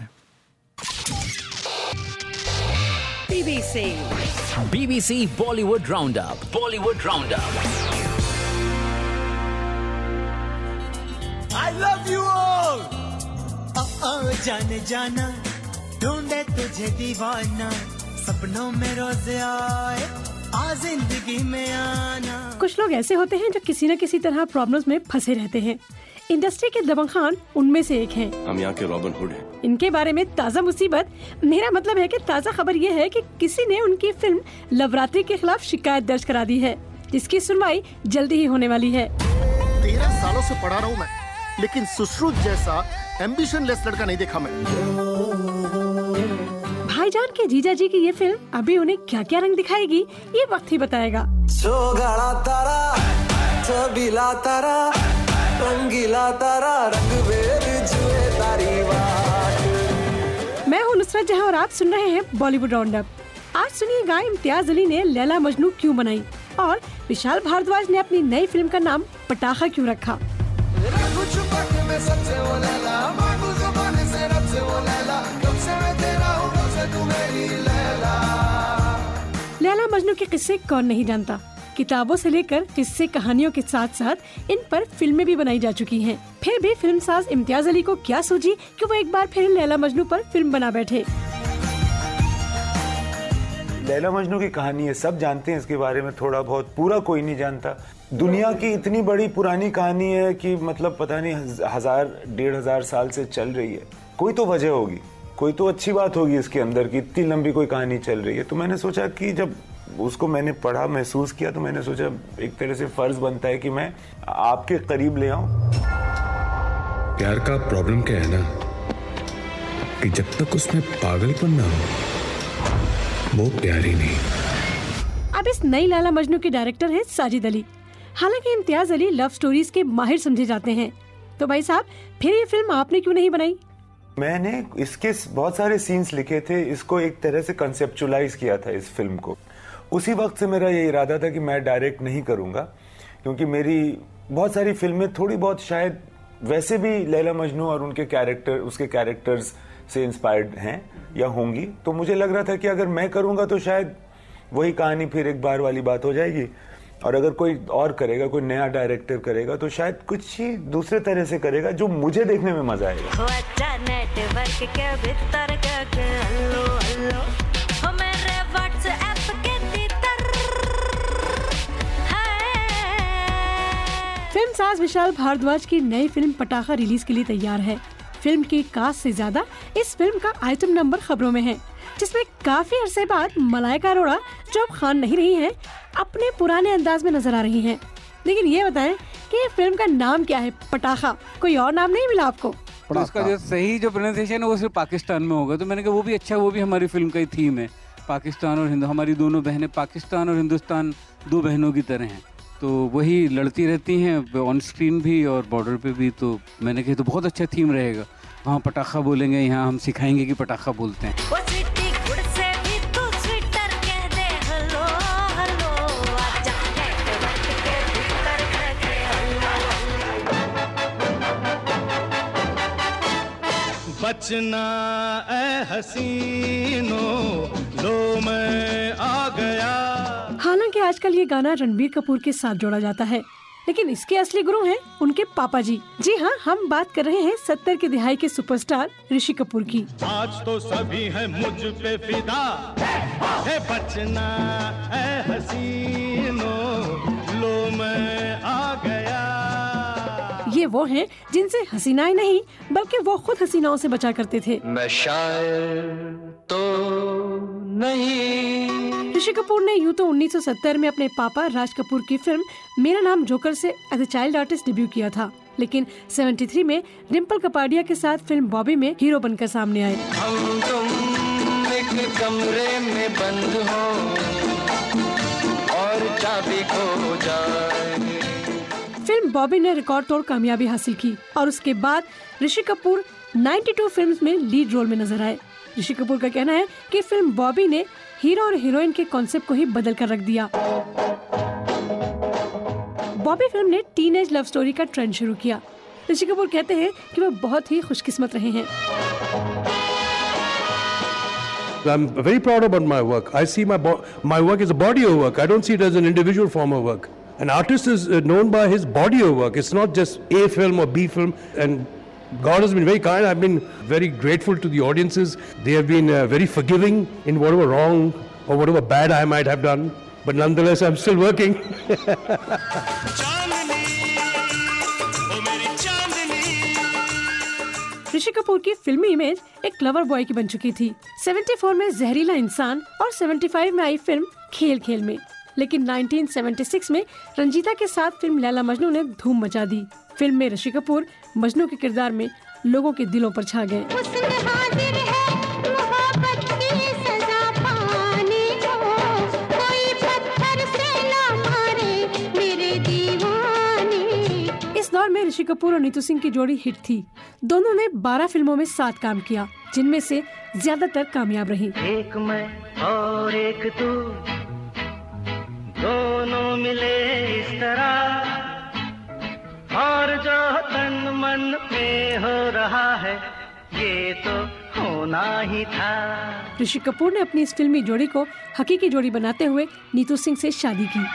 Speaker 25: BBC Bollywood Roundup. Bollywood Roundup.
Speaker 26: I love you all. जाने जाना ढूंढे तुझे दीवाना सपनों में रोज आए زندگی میں آنا۔
Speaker 27: کچھ لوگ ایسے ہوتے ہیں جو کسی نہ کسی طرح پرابلمز میں پھنسے رہتے ہیں۔ انڈسٹری کے دبنگ خان ان میں سے ایک ہیں۔
Speaker 28: ہم یہاں کے رابن ہوڈ ہیں۔
Speaker 27: ان کے بارے میں تازہ مصیبت، میرا مطلب ہے کہ تازہ خبر یہ ہے کہ کسی نے ان کی فلم لوراتری کے خلاف شکایت درج کرا دی ہے، جس کی سنوائی جلدی ہی ہونے والی ہے۔
Speaker 29: 13 سالوں سے پڑھا رہا ہوں میں، لیکن سشروت جیسا ایمبیشن لیس لڑکا نہیں دیکھا میں۔
Speaker 27: بھائی جان کے جیجا جی کی یہ فلم ابھی انہیں کیا کیا رنگ دکھائے گی یہ وقت ہی بتائے گا۔ میں ہوں نصرت جہاں اور آپ سن رہے ہیں بالی ووڈ راؤنڈ اپ۔ آج سنیے گا امتیاز علی نے لیلا مجنو کیوں بنائی اور وشال بھاردواج نے اپنی نئی فلم کا نام پٹاخہ کیوں رکھا۔ لیلا مجنو کے قصے کون نہیں جانتا۔ کتابوں سے لے کر قصے کہانیوں کے ساتھ ساتھ ان پر فلمیں بھی بنائی جا چکی ہیں۔ پھر بھی فلم ساز امتیاز علی کو کیا سوچی کہ وہ ایک بار پھر لیلا مجنو پر فلم بنا بیٹھے۔
Speaker 30: لیلا مجنو کی کہانی ہے، سب جانتے ہیں اس کے بارے میں تھوڑا بہت، پورا کوئی نہیں جانتا۔ دنیا کی اتنی بڑی پرانی کہانی ہے کہ مطلب پتہ نہیں 1000-1500 سال سے چل رہی ہے۔ کوئی تو وجہ ہوگی، کوئی تو اچھی بات ہوگی اس کے اندر کہ اتنی لمبی کوئی کہانی چل رہی ہے۔ تو میں نے سوچا کہ جب اس کو میں نے پڑھا، محسوس کیا، تو میں نے سوچا ایک طرح سے فرض بنتا ہے کہ میں آپ کے قریب لے آؤں۔
Speaker 31: پیار کا پرابلم کیا ہے نا کہ جب تک اس میں پاگل پن نہ ہو وہ پیار ہی نہیں۔
Speaker 27: اب اس نئی لیلا مجنو کے ڈائریکٹر ہیں ساجد علی۔ حالانکہ امتیاز علی لو سٹوریز کے ماہر سمجھے جاتے ہیں، تو بھائی صاحب پھر یہ فلم آپ نے کیوں نہیں بنائی؟
Speaker 30: میں نے اس کے بہت سارے سینز لکھے تھے، اس کو ایک طرح سے کنسپچولائز کیا تھا اس فلم کو۔ اسی وقت سے میرا یہ ارادہ تھا کہ میں ڈائریکٹ نہیں کروں گا، کیونکہ میری بہت ساری فلمیں تھوڑی بہت شاید ویسے بھی لیلا مجنو اور اس کے کیریکٹرز से इंस्पायर्ड हैं या होंगी, तो मुझे लग रहा था कि अगर मैं करूंगा तो शायद वही कहानी फिर एक बार वाली बात हो जाएगी, और अगर कोई और करेगा, कोई नया डायरेक्टर करेगा तो शायद कुछ ही दूसरे तरह से करेगा जो मुझे देखने में मजा आएगा।
Speaker 27: फिल्म साज विशाल भारद्वाज की नई फिल्म पटाखा रिलीज के लिए तैयार है। फिल्म की कास्ट से ज्यादा इस फिल्म का आइटम नंबर खबरों में है, जिसमें काफी अरसे बाद मलाइका अरोड़ा, जो अब खान नहीं रही हैं, अपने पुराने अंदाज में नजर आ रही हैं। लेकिन ये बताएं कि ये फिल्म का नाम क्या है? पटाखा, कोई और नाम नहीं मिला आपको?
Speaker 3: तो उसका जो सही जो प्रोनाउंसिएशन है वो सिर्फ पाकिस्तान में होगा, तो मैंने कहा वो भी अच्छा, वो भी हमारी फिल्म का ही थीम है, पाकिस्तान और हिंदू, हमारी दोनों बहनें पाकिस्तान और हिंदुस्तान दो बहनों की तरह हैं, तो वही लड़ती रहती हैं ऑन स्क्रीन भी और बॉर्डर पे भी। तो मैंने कहा तो बहुत अच्छा थीम रहेगा, वहाँ पटाखा बोलेंगे, यहाँ हम सिखाएंगे कि पटाखा बोलते हैं।
Speaker 8: बचना ए हसीनो, लो मैं आ गया।
Speaker 27: हालांकि आजकल ये गाना रणबीर कपूर के साथ जोड़ा जाता है, लेकिन इसके असली गुरु हैं उनके पापा जी। जी हाँ, हम बात कर रहे हैं 70 की दिहाई के सुपरस्टार ऋषि कपूर की।
Speaker 8: आज तो सभी है मुझ पे फिदा, है बचना ए हसीनो, लो मैं आ गया।
Speaker 27: ये वो हैं जिनसे हसीनाएं नहीं बल्कि वो खुद हसीनाओं से बचा करते थे।
Speaker 8: मैं शायर तो नहीं।
Speaker 27: ऋषि कपूर ने यूं तो 1970 में अपने पापा राज कपूर की फिल्म मेरा नाम जोकर से as a child artist debut किया था, लेकिन 73 में डिम्पल कपाडिया के साथ फिल्म बॉबी में हीरो बनकर सामने आए।
Speaker 8: हम तुम एक कमरे में बंद हो और चाबी खो जाए।
Speaker 27: फिल्म बॉबी ने रिकॉर्ड तोड़ कामयाबी हासिल की और उसके बाद ऋषि कपूर 92 फिल्म्स में लीड रोल में नजर आए। ऋषि कपूर का कहना है कि फिल्म बॉबी ने हीरो और हीरोइन के कॉन्सेप्ट को ही बदल कर रख दिया। बॉबी फिल्म ने टीनेज लव स्टोरी का ट्रेंड शुरू किया। ऋषि कपूर कहते हैं कि वो बहुत ही खुशकिस्मत रहे हैं।
Speaker 10: I'm very proud about my work. I see my work as a body of work. I don't see it as an individual form of work. An artist is known by his body of work. It's not just A film or B film. And God has been very kind. I've been very grateful to the audiences. They have been very forgiving in whatever wrong or whatever bad I might have done. But nonetheless, I'm still working.
Speaker 27: Rishi Kapoor की फिल्मी image एक क्लवर boy की बन चुकी थी। 74 में जहरीला इंसान और 75 में आई फिल्म खेल खेल में। लेकिन 1976 में रंजीता के साथ फिल्म लैला मजनू ने धूम मचा दी। फिल्म में ऋषि कपूर मजनू के किरदार में लोगों के दिलों पर छा गए। इस दौर में ऋषि कपूर और नीतू सिंह की जोड़ी हिट थी। दोनों ने 12 फिल्मों में साथ काम किया, जिनमें से ज्यादातर कामयाब रही।
Speaker 8: एक मैं और एक तू, दोनों मिले इस तरह, और जो तन मन में हो रहा है ये तो होना ही था।
Speaker 27: ऋषि कपूर ने अपनी इस फिल्मी जोड़ी को हकीकी जोड़ी बनाते हुए नीतू सिंह से शादी की।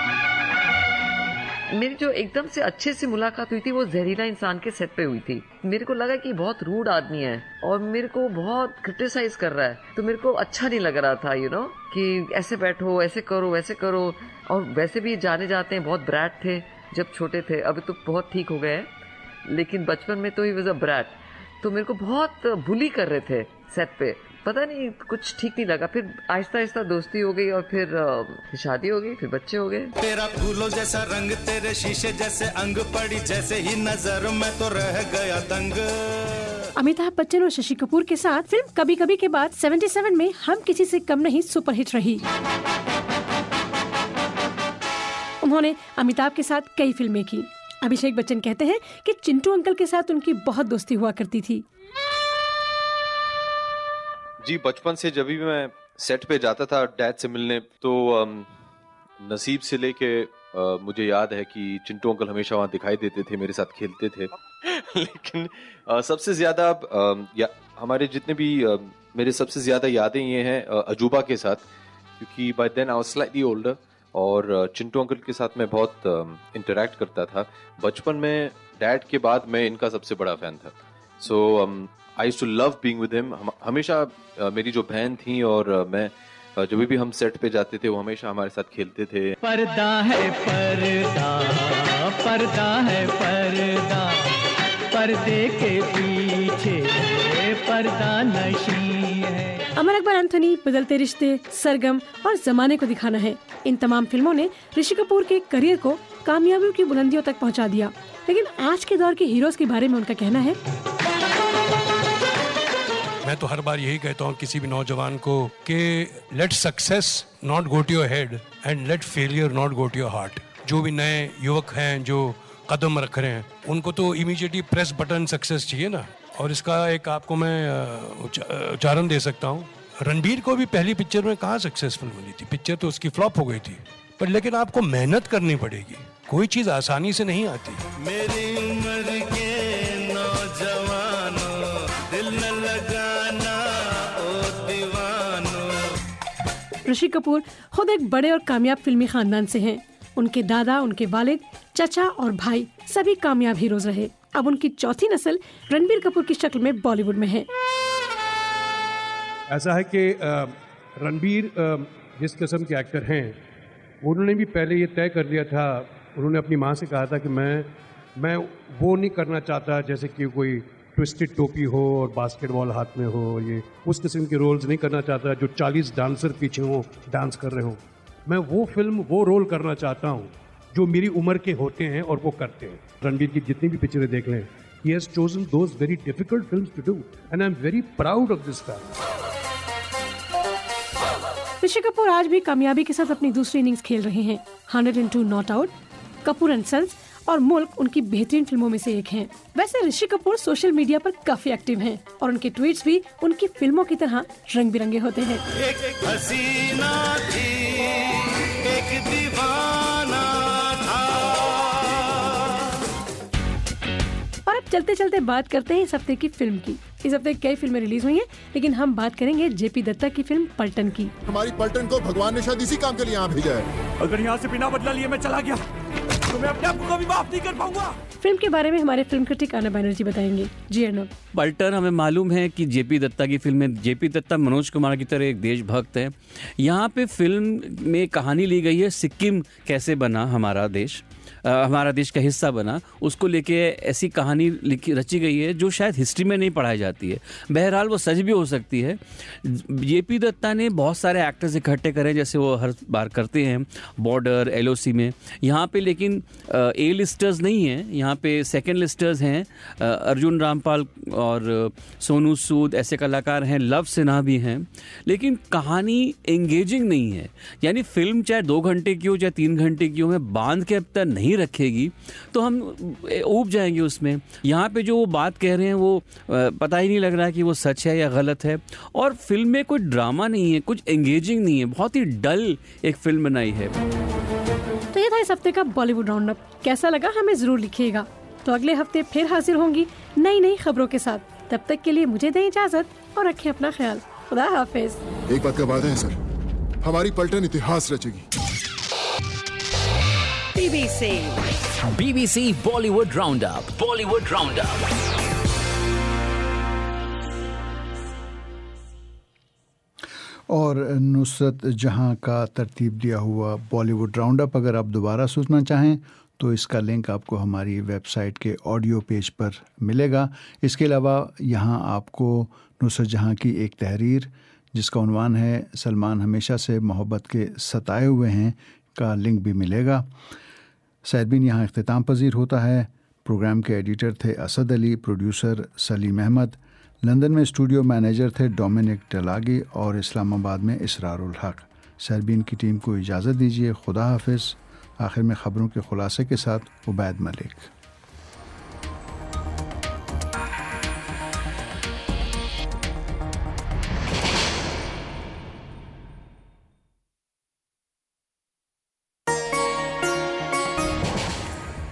Speaker 13: मेरी जो एकदम से अच्छे से मुलाकात हुई थी वो जहरीला इंसान के सेट पे हुई थी। मेरे को लगा कि बहुत रूड आदमी है और मेरे को बहुत क्रिटिसाइज कर रहा है, तो मेरे को अच्छा नहीं लग रहा था कि ऐसे बैठो, ऐसे करो, वैसे करो। और वैसे भी जाने जाते हैं, बहुत ब्रैट थे जब छोटे थे, अभी तो बहुत ठीक हो गए हैं, लेकिन बचपन में तो ही वाज अ ब्रैट। तो मेरे को बहुत बुली कर रहे थे सेट पे, पता नहीं कुछ ठीक नहीं लगा। फिर आहिस्ता आहिस्ता दोस्ती हो गई और फिर शादी हो गई, फिर बच्चे हो गए।
Speaker 8: तेरा फूलों जैसा रंग, तेरे शीशे जैसे अंग, पड़ी जैसे ही नजर में तो रह गया दंग।
Speaker 27: अमिताभ बच्चन और शशि कपूर के साथ फिल्म कभी कभी के बाद 77 में हम किसी से कम नहीं सुपरहिट रही। उन्होंने अमिताभ के साथ कई फिल्में की। अभिषेक बच्चन कहते हैं कि चिंटू अंकल के साथ उनकी बहुत दोस्ती हुआ करती थी।
Speaker 14: जी, बचपन से जब भी मैं सेट पे जाता था डैड से मिलने, तो नसीब से लेके मुझे याद है कि चिंटू अंकल हमेशा वहाँ दिखाई देते थे, मेरे साथ खेलते थे। लेकिन सबसे ज्यादा ہمارے جتنے بھی میرے سب سے زیادہ یادیں یہ ہیں عجوبہ کے ساتھ, کیونکہ by then I was slightly older, اور چنٹو انکل کے ساتھ میں بہت انٹریکٹ کرتا تھا بچپن میں. ڈیڈ کے بعد میں ان کا سب سے بڑا فین تھا. So I used to love being with him. ہمیشہ میری جو بہن تھیں اور میں جب بھی ہم سیٹ پہ جاتے تھے وہ ہمیشہ ہمارے ساتھ کھیلتے تھے.
Speaker 26: پردہ ہے پردہ, پردہ ہے پردہ, پردے کے پیچھے پردہ نشین ہے.
Speaker 27: امر اکبر اینتھنی بدلتے رشتے, سرگم اور زمانے کو دکھانا ہے. ان تمام فلموں نے رشی کپور کے کریئر کو کامیابیوں کی بلندیوں تک پہنچا دیا. لیکن آج کے دور کے ہیروز کے بارے میں ان کا کہنا ہے,
Speaker 10: میں تو ہر بار یہی کہتا ہوں کسی بھی نوجوان کو کہ let success not go to your head and let failure not go to your heart. جو بھی نئے یوک ہیں جو قدم رکھ رہے ہیں ان کو تو امیڈیٹلی پریس بٹن سکسیس چاہیے نا. اور اس کا ایک آپ کو میں اچارن دے سکتا ہوں, رنبیر کو بھی پہلی پکچر میں کہاں سکسیسفل ملی تھی, پکچر تو اس کی فلاپ ہو گئی تھی, پر لیکن آپ کو محنت کرنی پڑے گی, کوئی چیز آسانی سے نہیں آتی.
Speaker 26: میری عمر کے نوجوانوں دل نہ لگانا او دیوانوں.
Speaker 27: رشی کپور خود ایک بڑے اور کامیاب فلمی خاندان سے ہیں. ان کے دادا, ان کے والد, چچا اور بھائی سبھی کامیاب ہیروز رہے. اب ان کی چوتھی نسل رنبیر کپور کی شکل میں بالی ووڈ میں ہے.
Speaker 10: ایسا ہے کہ رنبیر جس قسم کے ایکٹر ہیں انہوں نے بھی پہلے یہ طے کر لیا تھا, انہوں نے اپنی ماں سے کہا تھا کہ میں وہ نہیں کرنا چاہتا جیسے کہ کوئی ٹوسٹڈ ٹوپی ہو اور باسکٹ بال ہاتھ میں ہو, یہ اس قسم کے رولز نہیں کرنا چاہتا جو 40 ڈانسر پیچھے ہوں ڈانس کر رہے ہوں. میں وہ فلم وہ رول کرنا چاہتا ہوں جو میری عمر کے ہوتے ہیں اور وہ کرتے ہیں. رنبیر کی جتنی بھی پکچریں دیکھ لیں, he has chosen those very difficult films to do and I'm very proud of this guy.
Speaker 27: Rishi Kapoor آج بھی کامیابی کے ساتھ اپنی دوسری اننگز کھیل رہے ہیں. 102 not out, Kapoor and sons اور ملک ان کی بہترین فلموں میں سے ایک ہیں. ویسے رشی کپور سوشل میڈیا پر کافی ایکٹیو ہیں اور ان کے ٹویٹس بھی ان کی فلموں کی طرح رنگ برنگے ہوتے ہیں.
Speaker 26: ایک حسینہ تھی, ایک دیوانہ تھا.
Speaker 27: اور اب چلتے چلتے بات کرتے ہیں اس ہفتے کی فلم کی. اس ہفتے کئی فلمیں ریلیز ہوئی ہیں لیکن ہم بات کریں گے جے پی دتا کی فلم پلٹن کی.
Speaker 29: ہماری پلٹن کو بھگوان نے شاید اسی کام کے لیے یہاں بھیجا ہے.
Speaker 26: اگر یہاں سے بنا بدلا لیے میں چلا گیا تو میں اپنے آپ کو کبھی معاف نہیں کر پاؤں گا.
Speaker 27: فلم کے بارے میں ہمارے فلم کرٹک آنا بینرجی بتائیں گے. جی ارنب.
Speaker 15: پلٹن ہمیں معلوم ہے کہ جے پی دتا کی فلم ہے. جے پی دتا منوج کمار کی طرح ایک دیش بھکت ہے. یہاں پہ فلم میں کہانی لی گئی ہے سکم کیسے بنا ہمارا دیش کا حصہ بنا, اس کو لے کے ایسی کہانی رچی گئی ہے جو شاید ہسٹری میں نہیں پڑھائی جاتی ہے. بہرحال وہ سچ بھی ہو سکتی ہے. جے پی دتا نے بہت سارے ایکٹرز اکٹھے کرے جیسے وہ ہر بار کرتے ہیں بارڈر, LOC میں. یہاں پہ لیکن A لسٹرز نہیں ہیں, یہاں پہ سیکنڈ لسٹرز ہیں. ارجن رامپال اور سونو سود ایسے کلاکار ہیں, لو سنہا بھی ہیں. لیکن کہانی انگیجنگ نہیں ہے. یعنی فلم چاہے 2 گھنٹے کی ہو چاہے 3 گھنٹے کی ہو, میں باندھ کے اب تک نہیں رکھے گی تو ہم اوب جائیں گے اس میں. یہاں پہ جو وہ بات کہہ رہے ہیں وہ پتہ ہی نہیں لگ رہا کہ وہ سچ ہے یا غلط ہے. اور فلم میں کوئی ڈرامہ نہیں ہے, کچھ انگیجنگ نہیں ہے, بہت ہی ڈل ایک فلم بنائی ہے.
Speaker 27: تو یہ تھا اس ہفتے کا بالی ووڈ راؤنڈ اپ. کیسا لگا ہمیں ضرور لکھیے گا. تو اگلے ہفتے پھر حاضر ہوں گی نئی خبروں کے ساتھ. تب تک کے لیے مجھے دیں اجازت اور رکھیں اپنا خیال. خدا حافظ.
Speaker 29: ایک بات کا وعدہ ہے سر, ہماری پلٹن اتہاس رچے گی.
Speaker 25: BBC Bollywood Roundup. Bollywood Roundup.
Speaker 1: اور نصرت جہاں کا ترتیب دیا ہوا بالی ووڈ راؤنڈ اپ اگر آپ دوبارہ سننا چاہیں تو اس کا لنک آپ کو ہماری ویب سائٹ کے آڈیو پیج پر ملے گا. اس کے علاوہ یہاں آپ کو نصرت جہاں کی ایک تحریر جس کا عنوان ہے سلمان ہمیشہ سے محبت کے ستائے ہوئے ہیں کا لنک بھی ملے گا. سیدبین یہاں اختتام پذیر ہوتا ہے. پروگرام کے ایڈیٹر تھے اسد علی, پروڈیوسر سلیم احمد, لندن میں اسٹوڈیو مینیجر تھے ڈومینک ڈلاگی اور اسلام آباد میں اسرار الحق. سیدبین کی ٹیم کو اجازت دیجیے. خدا حافظ. آخر میں خبروں کے خلاصے کے ساتھ عبید ملک.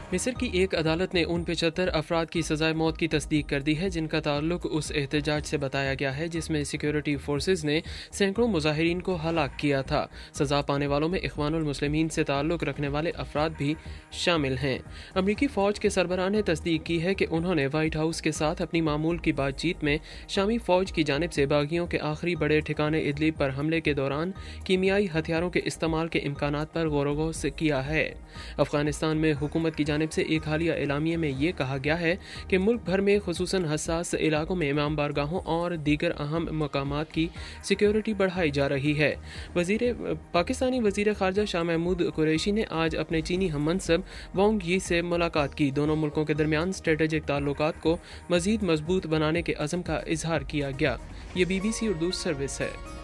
Speaker 4: مصر کی ایک عدالت نے ان 75 افراد کی سزائے موت کی تصدیق کر دی ہے جن کا تعلق اس احتجاج سے بتایا گیا ہے جس میں سیکیورٹی فورسز نے سینکڑوں مظاہرین کو ہلاک کیا تھا۔ سزا پانے والوں میں اخوان المسلمین سے تعلق رکھنے والے افراد بھی شامل ہیں۔ امریکی فوج کے سربراہ نے تصدیق کی ہے کہ انہوں نے وائٹ ہاؤس کے ساتھ اپنی معمول کی بات چیت میں شامی فوج کی جانب سے باغیوں کے آخری بڑے ٹھکانے ادلیب پر حملے کے دوران کیمیائی ہتھیاروں کے استعمال کے امکانات پر غور و خوض کیا ہے۔ افغانستان میں حکومت کی جانب سے ایک حالیہ اعلامیے میں یہ کہا گیا ہے کہ ملک بھر میں خصوصاً حساس علاقوں میں امام بارگاہوں اور دیگر اہم مقامات کی سیکیورٹی بڑھائی جا رہی ہے۔ پاکستانی وزیر خارجہ شاہ محمود قریشی نے آج اپنے چینی ہم منصب وانگ یی سے ملاقات کی۔ دونوں ملکوں کے درمیان اسٹریٹجک تعلقات کو مزید مضبوط بنانے کے عزم کا اظہار کیا گیا۔ یہ BBC اردو سروس ہے۔